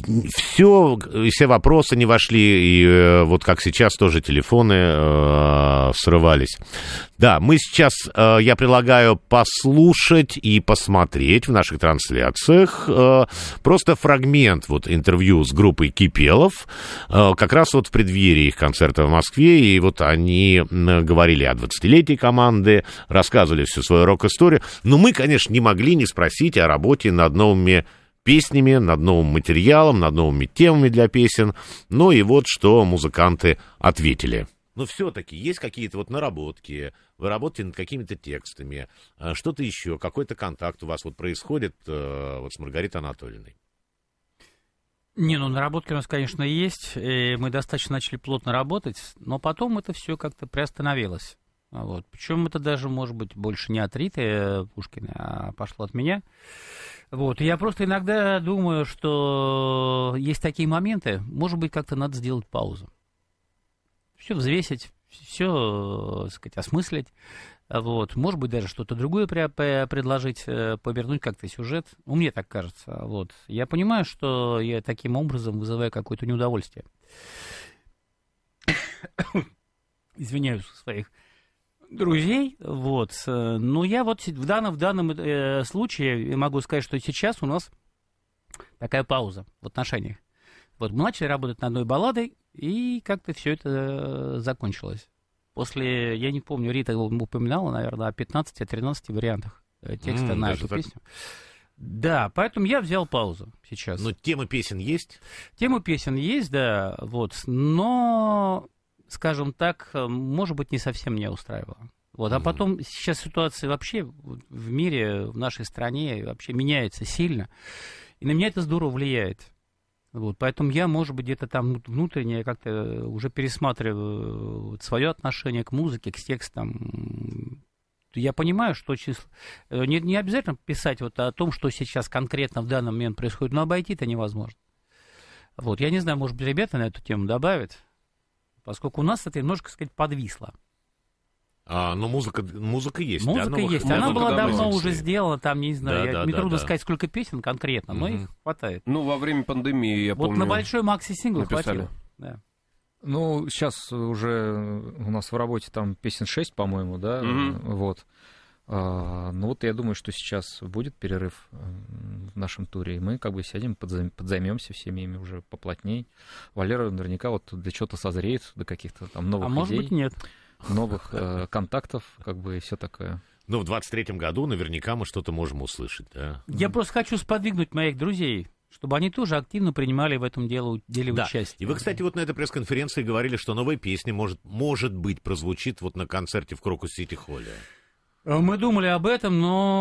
B: все вопросы не вошли, и вот как сейчас тоже телефоны срывались. Да, мы сейчас, я предлагаю послушать и посмотреть в наших трансляциях просто фрагмент вот интервью с группой Кипелов, как раз вот в преддверии их концерта в Москве, и вот они говорили о 20-летии команды, рассказывали всю свою рок-историю, но мы, конечно, не могли не спросить о работе над новыми песнями, над новым материалом, над новыми темами для песен, и вот что музыканты ответили. Но все-таки есть какие-то вот наработки, вы работаете над какими-то текстами, что-то еще, какой-то контакт у вас вот происходит вот с Маргаритой Анатольевной?
K: Наработки у нас, конечно, есть, и мы достаточно начали плотно работать, но потом это все как-то приостановилось. Вот. Причем это даже, может быть, больше не от Риты Пушкиной, а пошло от меня. Вот. И я просто иногда думаю, что есть такие моменты, может быть, как-то надо сделать паузу. Все взвесить, все, так сказать, осмыслить. Вот. Может быть, даже что-то другое предложить, повернуть как-то сюжет. Мне так кажется. Вот. Я понимаю, что я таким образом вызываю какое-то неудовольствие. Извиняюсь своих друзей, вот, но я вот в данном случае могу сказать, что сейчас у нас такая пауза в отношениях. Вот мы начали работать над одной балладой, и как-то все это закончилось. После, я не помню, Рита упоминала, наверное, о 15-13 вариантах текста на эту песню. Да, поэтому я взял паузу сейчас.
B: Но темы песен есть?
K: Темы песен есть, да, вот, но... Скажем так, может быть, не совсем меня устраивало. Вот, а потом сейчас ситуация вообще в мире, в нашей стране вообще меняется сильно. И на меня это здорово влияет. Вот, поэтому я, может быть, где-то там внутренне как-то уже пересматриваю свое отношение к музыке, к текстам. Я понимаю, что не обязательно писать вот о том, что сейчас конкретно в данный момент происходит, но обойти это невозможно. Вот, я не знаю, может быть, ребята на эту тему добавят, поскольку у нас это немножко, так сказать, подвисло.
B: Но музыка есть.
K: Музыка есть. Она была давно уже сделана, там, не знаю, мне трудно сказать, сколько песен конкретно, но их хватает.
J: Ну, во время пандемии, я помню...
K: Вот на большой макси-сингл хватило.
L: Да. Ну, сейчас уже у нас в работе там песен 6, по-моему, да, вот. Ну, вот я думаю, что сейчас будет перерыв в нашем туре, и мы как бы сядем, подзаймемся всеми ими уже поплотней. Валера наверняка вот для чего-то созреет, до каких-то там новых идей.
K: Может быть, нет.
L: Новых контактов, как бы, и все такое.
B: Ну, в 23-м году наверняка мы что-то можем услышать, да?
K: Я просто хочу сподвигнуть моих друзей, чтобы они тоже активно принимали в этом деле участие.
B: И вы, кстати, вот на этой пресс-конференции говорили, что новая песня, может быть, прозвучит вот на концерте в Крокус-Сити-Холле.
K: Мы думали об этом,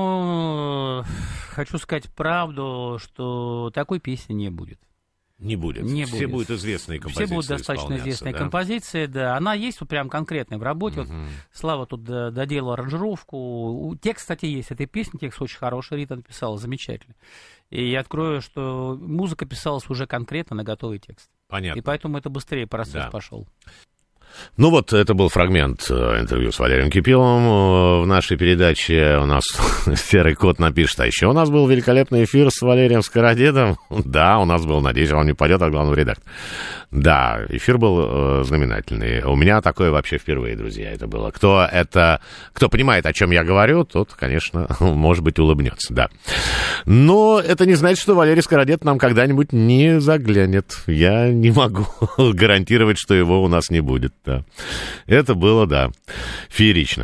K: но хочу сказать правду, что такой песни не будет.
B: Не будет. Все будут известные композиции.
K: Все будут достаточно известные композиции, да. Она есть вот прям конкретная в работе. Вот Слава тут доделал аранжировку. Текст, кстати, есть этой песни. Текст очень хороший. Рита написала замечательно. И я открою, что музыка писалась уже конкретно на готовый текст.
B: Понятно.
K: И поэтому это быстрее процесс пошел.
B: Ну вот, это был фрагмент интервью с Валерием Кипеловым в нашей передаче. У нас Серый Кот напишет, а еще у нас был великолепный эфир с Валерием Скородедом. Да, у нас был, надеюсь, он не пойдет от главного редактора. Да, эфир был знаменательный. У меня такое вообще впервые, друзья, это было. Кто понимает, о чем я говорю, тот, конечно, может быть, улыбнется, да. Но это не значит, что Валерий Скородед нам когда-нибудь не заглянет. Я не могу гарантировать, что его у нас не будет. Да. Это было, да, феерично.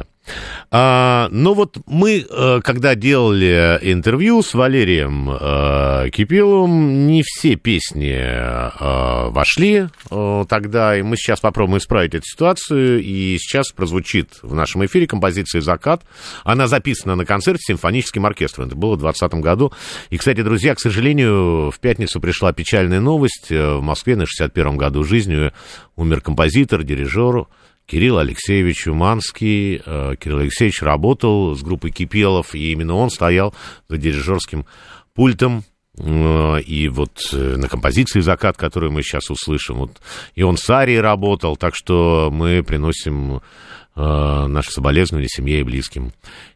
B: Ну вот мы, когда делали интервью с Валерием Кипеловым, не все песни вошли тогда, и мы сейчас попробуем исправить эту ситуацию, и сейчас прозвучит в нашем эфире композиция «Закат». Она записана на концерте с симфоническим оркестром, это было в 2020 году. И, кстати, друзья, к сожалению, в пятницу пришла печальная новость. В Москве на 61-м году жизни умер композитор, дирижер Кирилл Алексеевич Уманский. Кирилл Алексеевич работал с группой Кипелов, и именно он стоял за дирижерским пультом. И вот на композиции «Закат», которую мы сейчас услышим, вот, и он с арией работал, так что мы приносим наши соболезнования семье и близким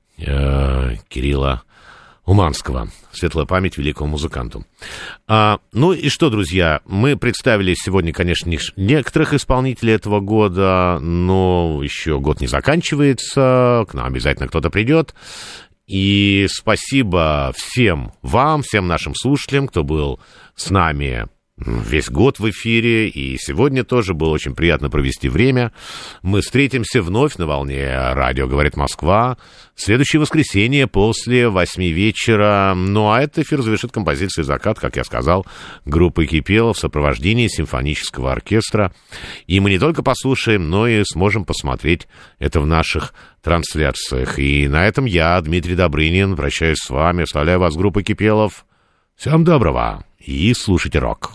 B: Кирилла Уманского. Светлая память великому музыканту. Ну и что, друзья, мы представили сегодня, конечно, некоторых исполнителей этого года, но еще год не заканчивается, к нам обязательно кто-то придет. И спасибо всем вам, всем нашим слушателям, кто был с нами весь год в эфире, и сегодня тоже было очень приятно провести время. Мы встретимся вновь на волне «Радио говорит Москва» в следующее воскресенье после 8 вечера. Ну, а этот эфир завершит композиция «Закат», как я сказал, группы Кипелов в сопровождении симфонического оркестра. И мы не только послушаем, но и сможем посмотреть это в наших трансляциях. И на этом я, Дмитрий Добрынин, прощаюсь с вами, оставляю вас с группой Кипелов. Всем доброго и слушайте рок.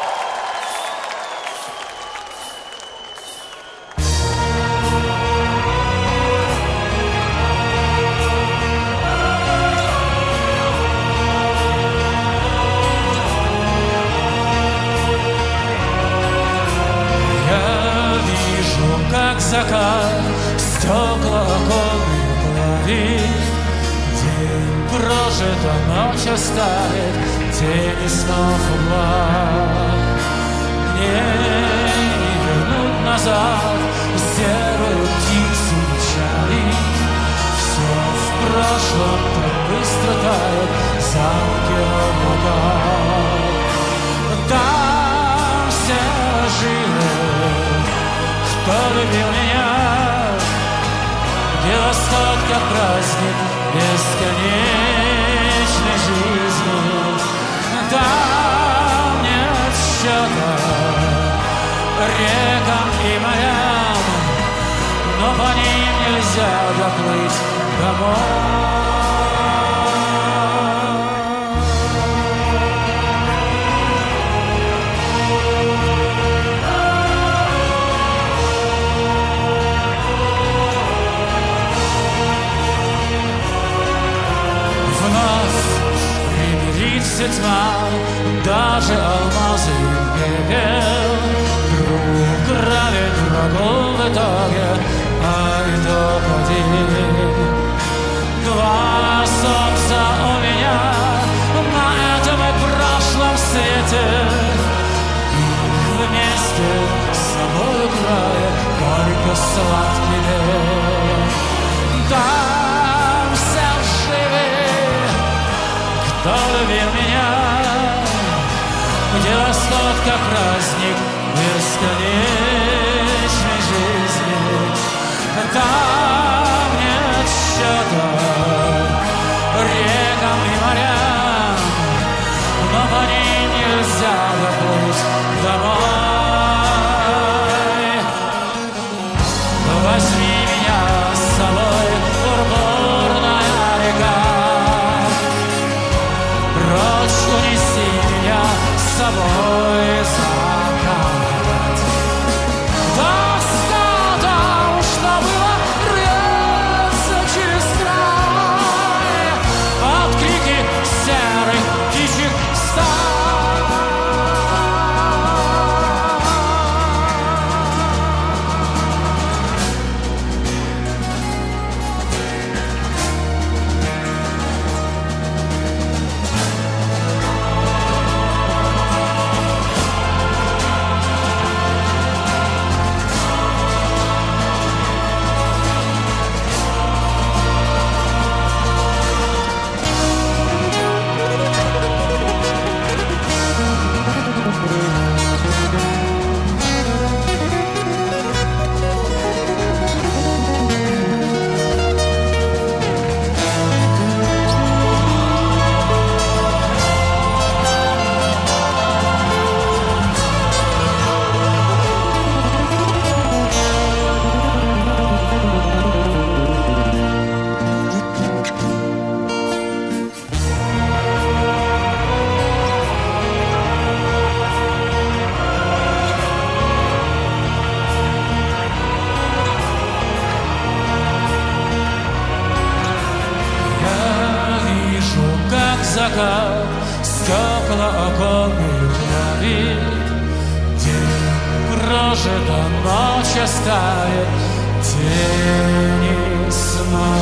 M: Закат, стекла оконной плавит, день прожит, а ночь оставит тени снов в углах. Мне не вернуть назад серую птицу печали. Все в прошлом так быстро тает за ангелом угол. Там все живы, кто любил меня, где восход как праздник бесконечной жизни. Там нет счета рекам и морям, но по ним нельзя нельзя доплыть домой. Тьма, даже алмазы пепел, друг равен врагу в итоге, ай, доходи. Два солнца у меня на этом и прошлом свете, их вместе с собой края горько сладкий лет. Там все живы, кто любил меня, где восход как праздник бесконечной жизни. Там нет счета рекам и морям, но по ним нельзя доплыть домой. Возьми меня с собой, пурпурная река, прочь унеси меня с собой закат. Достаточно, что было рвется через край под крики серых птичьих стай. Закат, стекла оконных горит, день прожит, а ночь оставит тени снов.